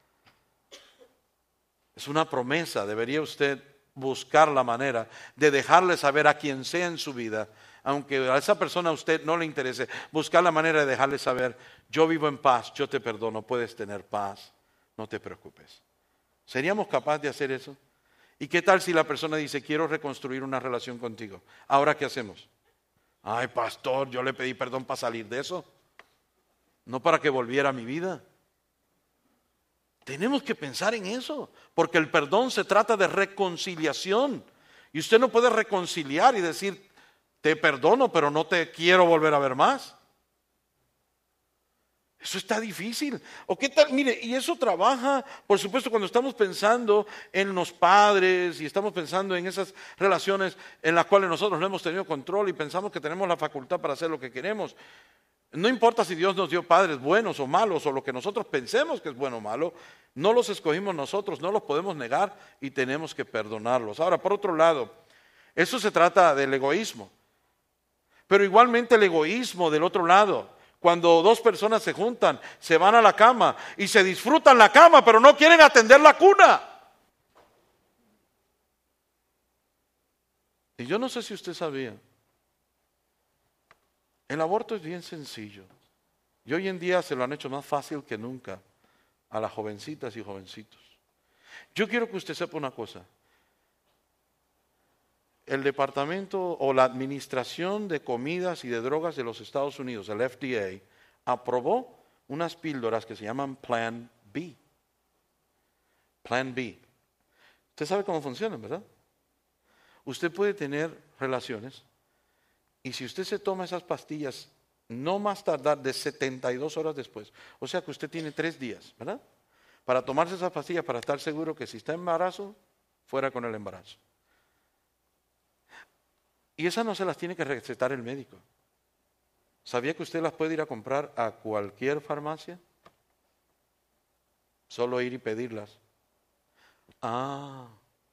Es una promesa, debería usted buscar la manera de dejarle saber a quien sea en su vida, aunque a esa persona a usted no le interese, buscar la manera de dejarle saber, yo vivo en paz, yo te perdono, puedes tener paz, no te preocupes. ¿Seríamos capaces de hacer eso? ¿Y qué tal si la persona dice, quiero reconstruir una relación contigo? ¿Ahora qué hacemos? Ay, pastor, yo le pedí perdón para salir de eso, no para que volviera a mi vida. Tenemos que pensar en eso, porque el perdón se trata de reconciliación. Y usted no puede reconciliar y decir, te perdono, pero no te quiero volver a ver más. Eso está difícil. ¿O qué tal? Mire, y eso trabaja, por supuesto, cuando estamos pensando en los padres y estamos pensando en esas relaciones en las cuales nosotros no hemos tenido control y pensamos que tenemos la facultad para hacer lo que queremos. No importa si Dios nos dio padres buenos o malos o lo que nosotros pensemos que es bueno o malo, no los escogimos nosotros, no los podemos negar y tenemos que perdonarlos. Ahora, por otro lado, eso se trata del egoísmo. Pero igualmente el egoísmo del otro lado, cuando dos personas se juntan, se van a la cama y se disfrutan la cama, pero no quieren atender la cuna. Y yo no sé si usted sabía, el aborto es bien sencillo. Y hoy en día se lo han hecho más fácil que nunca a las jovencitas y jovencitos. Yo quiero que usted sepa una cosa. El Departamento o la Administración de Comidas y de Drogas de los Estados Unidos, el F D A, aprobó unas píldoras que se llaman Plan B. Plan B. Usted sabe cómo funcionan, ¿verdad? Usted puede tener relaciones y si usted se toma esas pastillas, no más tardar de setenta y dos horas después, o sea que usted tiene tres días, ¿verdad? Para tomarse esas pastillas para estar seguro que si está en embarazo, fuera con el embarazo. Y esas no se las tiene que recetar el médico. ¿Sabía que usted las puede ir a comprar a cualquier farmacia? Solo ir y pedirlas. Ah,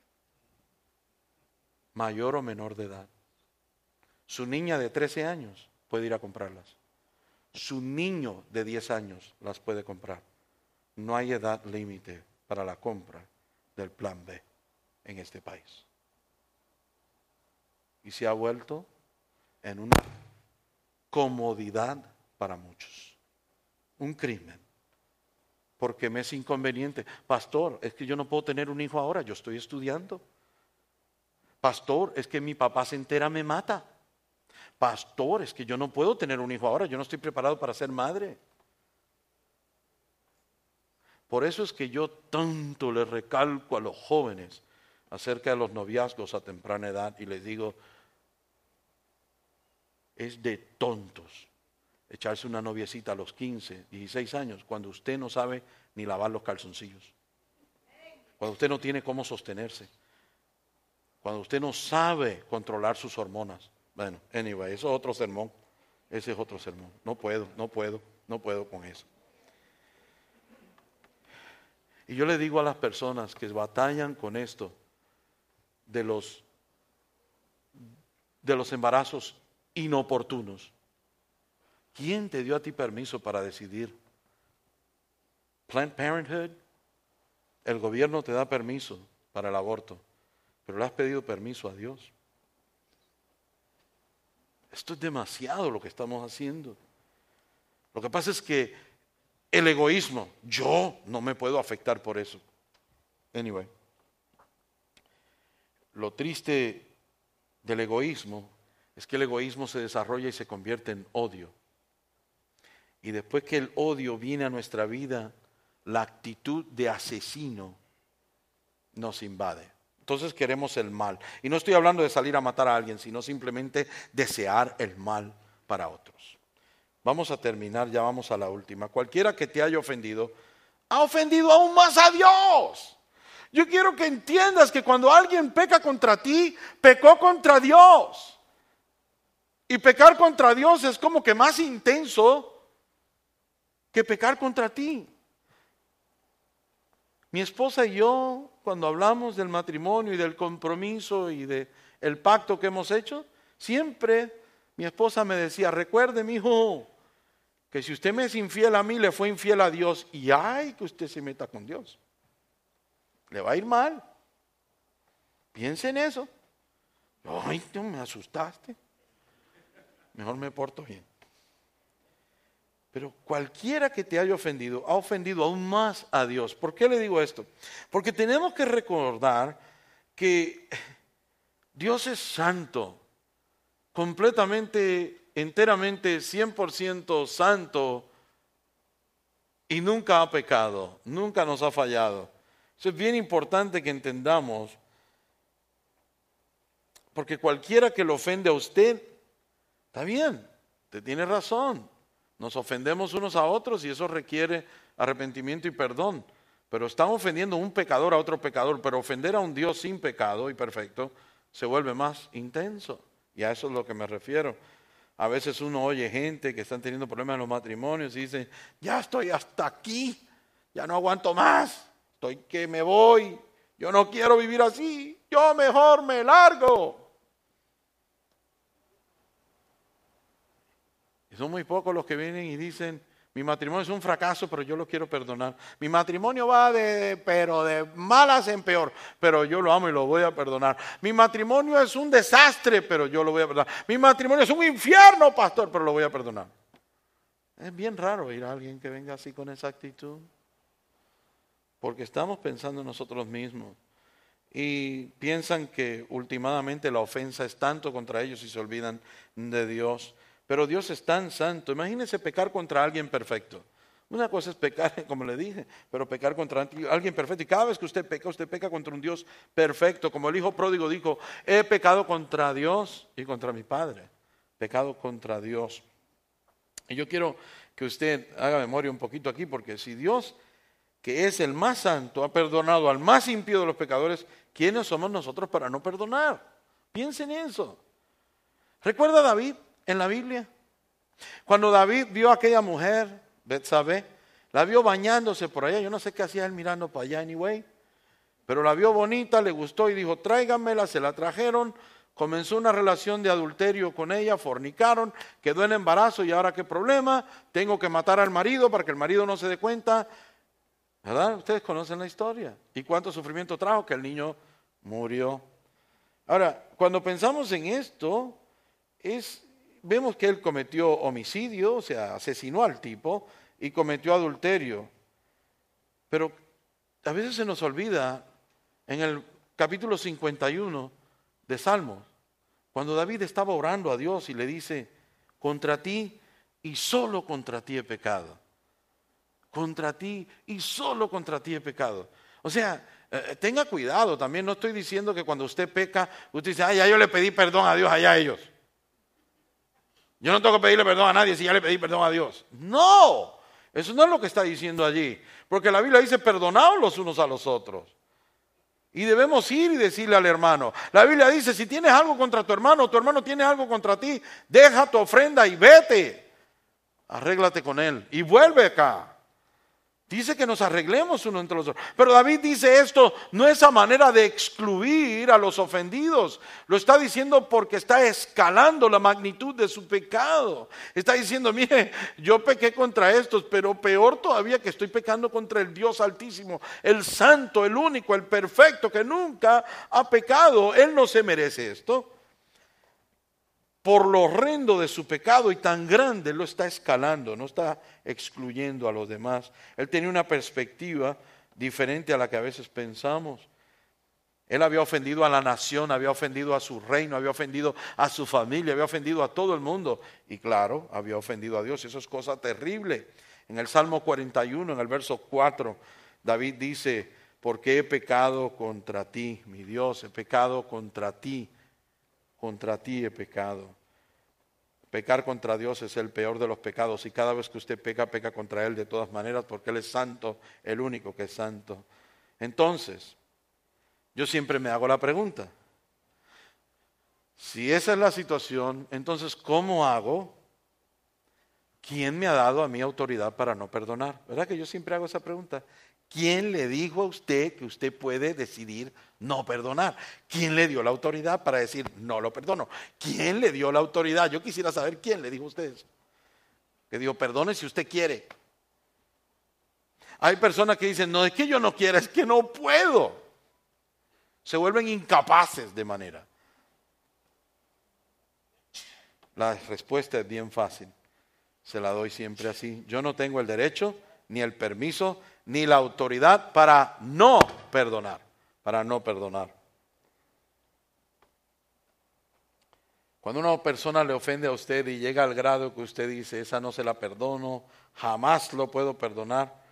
mayor o menor de edad. Su niña de trece años puede ir a comprarlas. Su niño de diez años las puede comprar. No hay edad límite para la compra del Plan B en este país. Y se ha vuelto en una comodidad para muchos. Un crimen. Porque me es inconveniente. Pastor, es que yo no puedo tener un hijo ahora, yo estoy estudiando. Pastor, es que mi papá se entera, me mata. Pastor, es que yo no puedo tener un hijo ahora, yo no estoy preparado para ser madre. Por eso es que yo tanto le recalco a los jóvenes acerca de los noviazgos a temprana edad y les digo, es de tontos echarse una noviecita a los quince, dieciséis años cuando usted no sabe ni lavar los calzoncillos, cuando usted no tiene cómo sostenerse, cuando usted no sabe controlar sus hormonas. Bueno, anyway, eso es otro sermón, ese es otro sermón. No puedo, no puedo, no puedo con eso. Y yo le digo a las personas que batallan con esto de los, de los embarazos inoportunos, ¿quién te dio a ti permiso para decidir? Planned Parenthood, el gobierno te da permiso para el aborto, pero le has pedido permiso a Dios. Esto es demasiado lo que estamos haciendo. Lo que pasa es que el egoísmo, yo no me puedo afectar por eso. Anyway, lo triste del egoísmo es que el egoísmo se desarrolla y se convierte en odio. Y después que el odio viene a nuestra vida, la actitud de asesino nos invade. Entonces queremos el mal. Y no estoy hablando de salir a matar a alguien, sino simplemente desear el mal para otros. Vamos a terminar, ya vamos a la última. Cualquiera que te haya ofendido, ha ofendido aún más a Dios. Yo quiero que entiendas que cuando alguien peca contra ti, pecó contra Dios. Y pecar contra Dios es como que más intenso que pecar contra ti. Mi esposa y yo, cuando hablamos del matrimonio y del compromiso y del pacto que hemos hecho, siempre mi esposa me decía, recuerde, mijo, que si usted me es infiel a mí, le fue infiel a Dios. Y ay, que usted se meta con Dios. Le va a ir mal. Piense en eso. Ay, no me asustaste. Mejor me porto bien. Pero cualquiera que te haya ofendido, ha ofendido aún más a Dios. ¿Por qué le digo esto? Porque tenemos que recordar que Dios es santo, completamente, enteramente, cien por ciento santo y nunca ha pecado, nunca nos ha fallado. Eso es bien importante que entendamos, porque cualquiera que lo ofende a usted, está bien, usted tiene razón. Nos ofendemos unos a otros y eso requiere arrepentimiento y perdón. Pero estamos ofendiendo un pecador a otro pecador, pero ofender a un Dios sin pecado y perfecto se vuelve más intenso. Y a eso es lo que me refiero. A veces uno oye gente que están teniendo problemas en los matrimonios y dice, ya estoy hasta aquí, ya no aguanto más, estoy que me voy, yo no quiero vivir así, yo mejor me largo. Y son muy pocos los que vienen y dicen, mi matrimonio es un fracaso, pero yo lo quiero perdonar. Mi matrimonio va de, pero de malas en peor, pero yo lo amo y lo voy a perdonar. Mi matrimonio es un desastre, pero yo lo voy a perdonar. Mi matrimonio es un infierno, pastor, pero lo voy a perdonar. Es bien raro ir a alguien que venga así con esa actitud, porque estamos pensando en nosotros mismos y piensan que últimamente la ofensa es tanto contra ellos y se olvidan de Dios. Pero Dios es tan santo. Imagínense pecar contra alguien perfecto. Una cosa es pecar, como le dije, pero pecar contra alguien perfecto. Y cada vez que usted peca, usted peca contra un Dios perfecto. Como el hijo pródigo dijo, he pecado contra Dios y contra mi Padre. Pecado contra Dios. Y yo quiero que usted haga memoria un poquito aquí, porque si Dios, que es el más santo, ha perdonado al más impío de los pecadores, ¿quiénes somos nosotros para no perdonar? Piensen en eso. ¿Recuerda a David en la Biblia? Cuando David vio a aquella mujer, Betsabé, la vio bañándose por allá, yo no sé qué hacía él mirando para allá anyway, pero la vio bonita, le gustó y dijo, tráiganmela, se la trajeron, comenzó una relación de adulterio con ella, fornicaron, quedó en embarazo y ahora qué problema, tengo que matar al marido para que el marido no se dé cuenta, ¿verdad? Ustedes conocen la historia. ¿Y cuánto sufrimiento trajo? Que el niño murió. Ahora, cuando pensamos en esto, es, vemos que él cometió homicidio, o sea, asesinó al tipo y cometió adulterio. Pero a veces se nos olvida en el capítulo cincuenta y uno de Salmos, cuando David estaba orando a Dios y le dice, contra ti y solo contra ti he pecado. Contra ti y solo contra ti he pecado. O sea, eh, tenga cuidado también, no estoy diciendo que cuando usted peca, usted dice, ay, ya yo le pedí perdón a Dios, allá a ellos. Yo no tengo que pedirle perdón a nadie si ya le pedí perdón a Dios. No, eso no es lo que está diciendo allí. Porque la Biblia dice, perdonaos los unos a los otros. Y debemos ir y decirle al hermano. La Biblia dice, si tienes algo contra tu hermano, tu hermano tiene algo contra ti, deja tu ofrenda y vete. Arréglate con él y vuelve acá. Dice que nos arreglemos uno entre los otros. Pero David dice esto no es a manera de excluir a los ofendidos. Lo está diciendo porque está escalando la magnitud de su pecado. Está diciendo, mire, yo pequé contra estos, pero peor todavía que estoy pecando contra el Dios Altísimo, el Santo, el único, el perfecto, que nunca ha pecado. Él no se merece esto. Por lo horrendo de su pecado y tan grande, lo está escalando, no está excluyendo a los demás. Él tenía una perspectiva diferente a la que a veces pensamos. Él había ofendido a la nación, había ofendido a su reino, había ofendido a su familia, había ofendido a todo el mundo. Y claro, había ofendido a Dios, y eso es cosa terrible. En el Salmo cuarenta y uno, en el verso cuatro, David dice, porque he pecado contra ti, mi Dios, he pecado contra ti. Contra ti he pecado. Pecar contra Dios es el peor de los pecados y cada vez que usted peca, peca contra Él de todas maneras porque Él es santo, el único que es santo. Entonces, yo siempre me hago la pregunta, si esa es la situación, entonces ¿cómo hago? ¿Quién me ha dado a mí autoridad para no perdonar? ¿Verdad que yo siempre hago esa pregunta? ¿Quién le dijo a usted que usted puede decidir no perdonar? ¿Quién le dio la autoridad para decir no lo perdono? ¿Quién le dio la autoridad? Yo quisiera saber quién le dijo a usted eso. Que dijo, perdone si usted quiere. Hay personas que dicen, no es que yo no quiera, es que no puedo. Se vuelven incapaces de manera. La respuesta es bien fácil. Se la doy siempre así. Yo no tengo el derecho, ni el permiso, ni la autoridad para no perdonar, para no perdonar. Cuando una persona le ofende a usted y llega al grado que usted dice, esa no se la perdono, jamás lo puedo perdonar,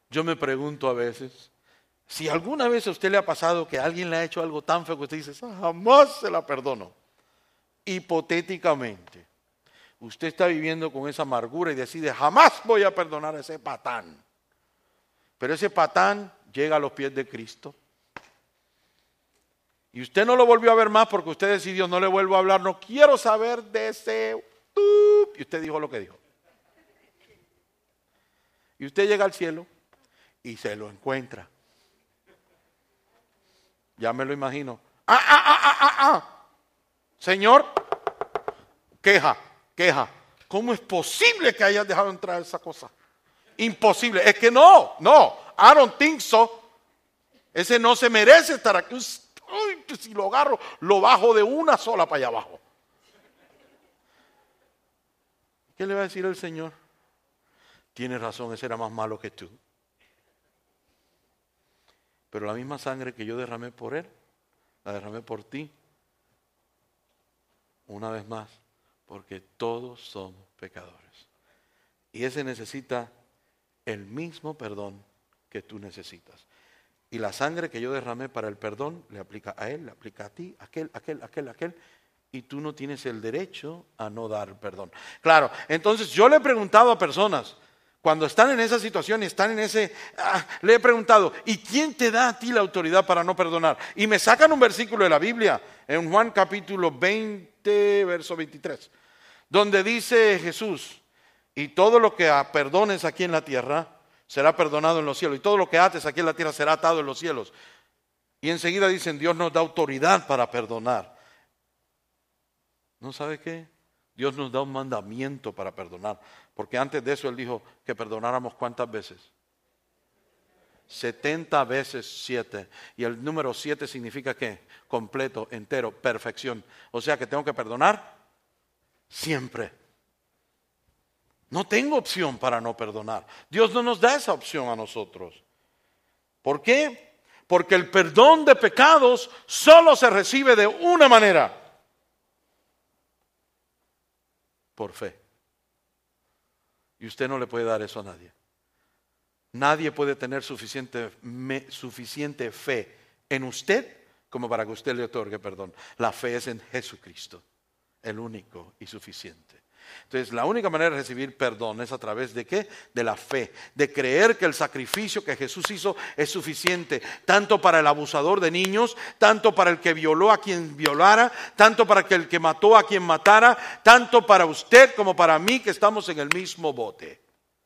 Yo me pregunto a veces, si alguna vez a usted le ha pasado que alguien le ha hecho algo tan feo que usted dice, "Ah, jamás se la perdono". Hipotéticamente, usted está viviendo con esa amargura y decide, jamás voy a perdonar a ese patán. Pero ese patán llega a los pies de Cristo. Y usted no lo volvió a ver más porque usted decidió, no le vuelvo a hablar, no quiero saber de ese... Y usted dijo lo que dijo. Y usted llega al cielo y se lo encuentra. Ya me lo imagino. ¡Ah, ah, ah, ah, ah, ah! Señor, queja, queja. ¿Cómo es posible que hayas dejado entrar esa cosa? Imposible. Es que no, no. I don't think so. Ese no se merece estar aquí. Uy, si lo agarro, lo bajo de una sola para allá abajo. ¿Qué le va a decir el Señor? Tienes razón, ese era más malo que tú. Pero la misma sangre que yo derramé por él, la derramé por ti. Una vez más, porque todos somos pecadores. Y ese necesita el mismo perdón que tú necesitas. Y la sangre que yo derramé para el perdón le aplica a él, le aplica a ti, a aquel, aquel, aquel, aquel. Y tú no tienes el derecho a no dar perdón. Claro, entonces yo le he preguntado a personas, cuando están en esa situación y están en ese, ah, le he preguntado, ¿y quién te da a ti la autoridad para no perdonar? Y me sacan un versículo de la Biblia, en Juan capítulo veinte, verso veintitrés, donde dice Jesús, y todo lo que perdones aquí en la tierra, será perdonado en los cielos, y todo lo que ates aquí en la tierra será atado en los cielos. Y enseguida dicen, Dios nos da autoridad para perdonar. ¿No sabe qué? Dios nos da un mandamiento para perdonar, porque antes de eso Él dijo que perdonáramos ¿cuántas veces? setenta veces siete. Y el número siete significa ¿qué? Completo, entero, perfección. O sea que tengo que perdonar siempre. No tengo opción para no perdonar. Dios no nos da esa opción a nosotros. ¿Por qué? Porque el perdón de pecados solo se recibe de una manera. Por fe. Y usted no le puede dar eso a nadie. Nadie puede tener suficiente, me, suficiente fe en usted como para que usted le otorgue perdón. La fe es en Jesucristo, el único y suficiente. Entonces, la única manera de recibir perdón es a través de ¿qué? De la fe, de creer que el sacrificio que Jesús hizo es suficiente, tanto para el abusador de niños, tanto para el que violó a quien violara, tanto para el que mató a quien matara, tanto para usted como para mí que estamos en el mismo bote.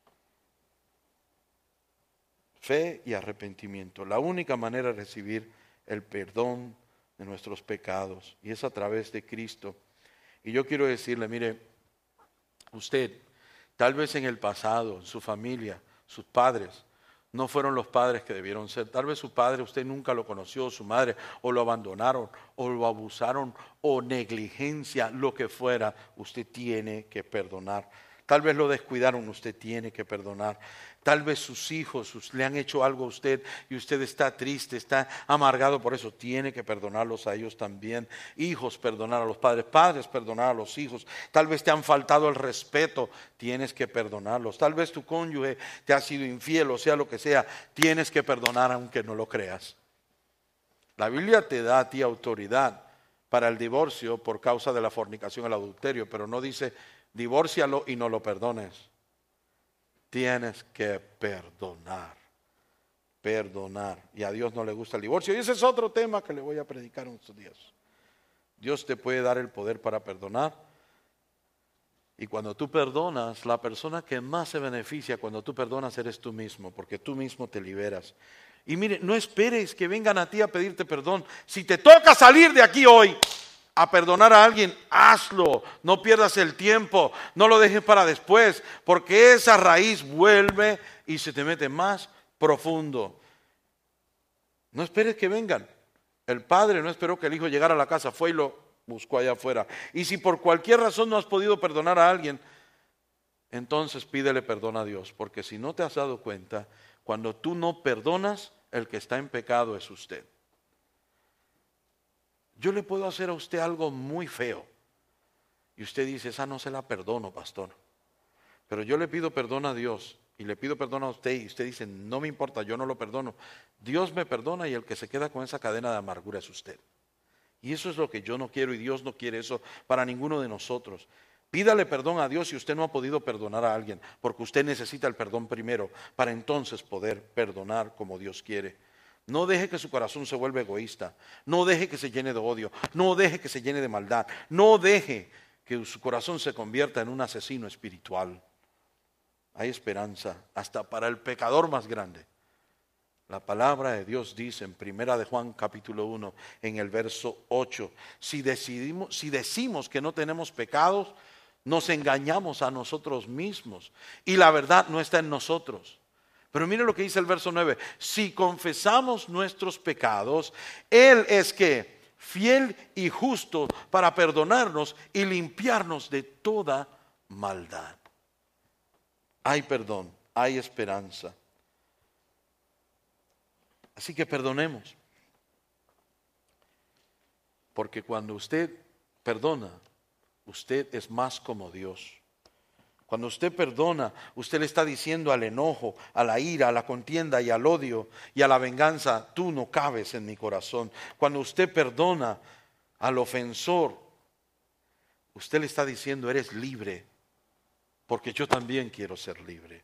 Fe y arrepentimiento, la única manera de recibir el perdón de nuestros pecados, y es a través de Cristo. Y yo quiero decirle, mire, usted, tal vez en el pasado, en su familia, sus padres, no fueron los padres que debieron ser. Tal vez su padre usted nunca lo conoció, su madre, o lo abandonaron, o lo abusaron, o negligencia, lo que fuera, usted tiene que perdonar. Tal vez lo descuidaron, usted tiene que perdonar. Tal vez sus hijos sus, le han hecho algo a usted y usted está triste, está amargado por eso. Tiene que perdonarlos a ellos también. Hijos, perdonar a los padres. Padres, perdonar a los hijos. Tal vez te han faltado el respeto. Tienes que perdonarlos. Tal vez tu cónyuge te ha sido infiel, o sea lo que sea. Tienes que perdonar aunque no lo creas. La Biblia te da a ti autoridad para el divorcio por causa de la fornicación, el adulterio, pero no dice divórcialo y no lo perdones. Tienes que perdonar, perdonar. Y a Dios no le gusta el divorcio. Y ese es otro tema que le voy a predicar en estos días. Dios te puede dar el poder para perdonar. Y cuando tú perdonas, la persona que más se beneficia cuando tú perdonas eres tú mismo, porque tú mismo te liberas. Y mire, no esperes que vengan a ti a pedirte perdón. Si te toca salir de aquí hoy a perdonar a alguien, hazlo, no pierdas el tiempo, no lo dejes para después, porque esa raíz vuelve y se te mete más profundo. No esperes que vengan. El padre no esperó que el hijo llegara a la casa, fue y lo buscó allá afuera. Y si por cualquier razón no has podido perdonar a alguien, entonces pídele perdón a Dios, porque si no te has dado cuenta, cuando tú no perdonas, el que está en pecado es usted. Yo le puedo hacer a usted algo muy feo y usted dice, esa no se la perdono, pastor. Pero yo le pido perdón a Dios y le pido perdón a usted y usted dice, no me importa, yo no lo perdono, Dios me perdona y el que se queda con esa cadena de amargura es usted. Y eso es lo que yo no quiero y Dios no quiere eso para ninguno de nosotros. Pídale perdón a Dios si usted no ha podido perdonar a alguien, porque usted necesita el perdón primero para entonces poder perdonar como Dios quiere. No deje que su corazón se vuelva egoísta, no deje que se llene de odio, no deje que se llene de maldad, no deje que su corazón se convierta en un asesino espiritual. Hay esperanza hasta para el pecador más grande. La palabra de Dios dice en Primera de Juan capítulo uno, en el verso ocho, si decidimos, si decimos que no tenemos pecados, nos engañamos a nosotros mismos y la verdad no está en nosotros. Pero mire lo que dice el verso nueve, si confesamos nuestros pecados, Él es que fiel y justo para perdonarnos y limpiarnos de toda maldad. Hay perdón, hay esperanza. Así que perdonemos. Porque cuando usted perdona, usted es más como Dios. Cuando usted perdona, usted le está diciendo al enojo, a la ira, a la contienda y al odio y a la venganza, tú no cabes en mi corazón. Cuando usted perdona al ofensor, usted le está diciendo, eres libre, porque yo también quiero ser libre.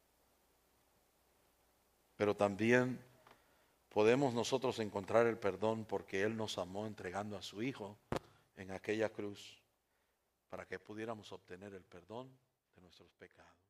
Pero también podemos nosotros encontrar el perdón porque Él nos amó entregando a su Hijo en aquella cruz para que pudiéramos obtener el perdón de nuestros pecados.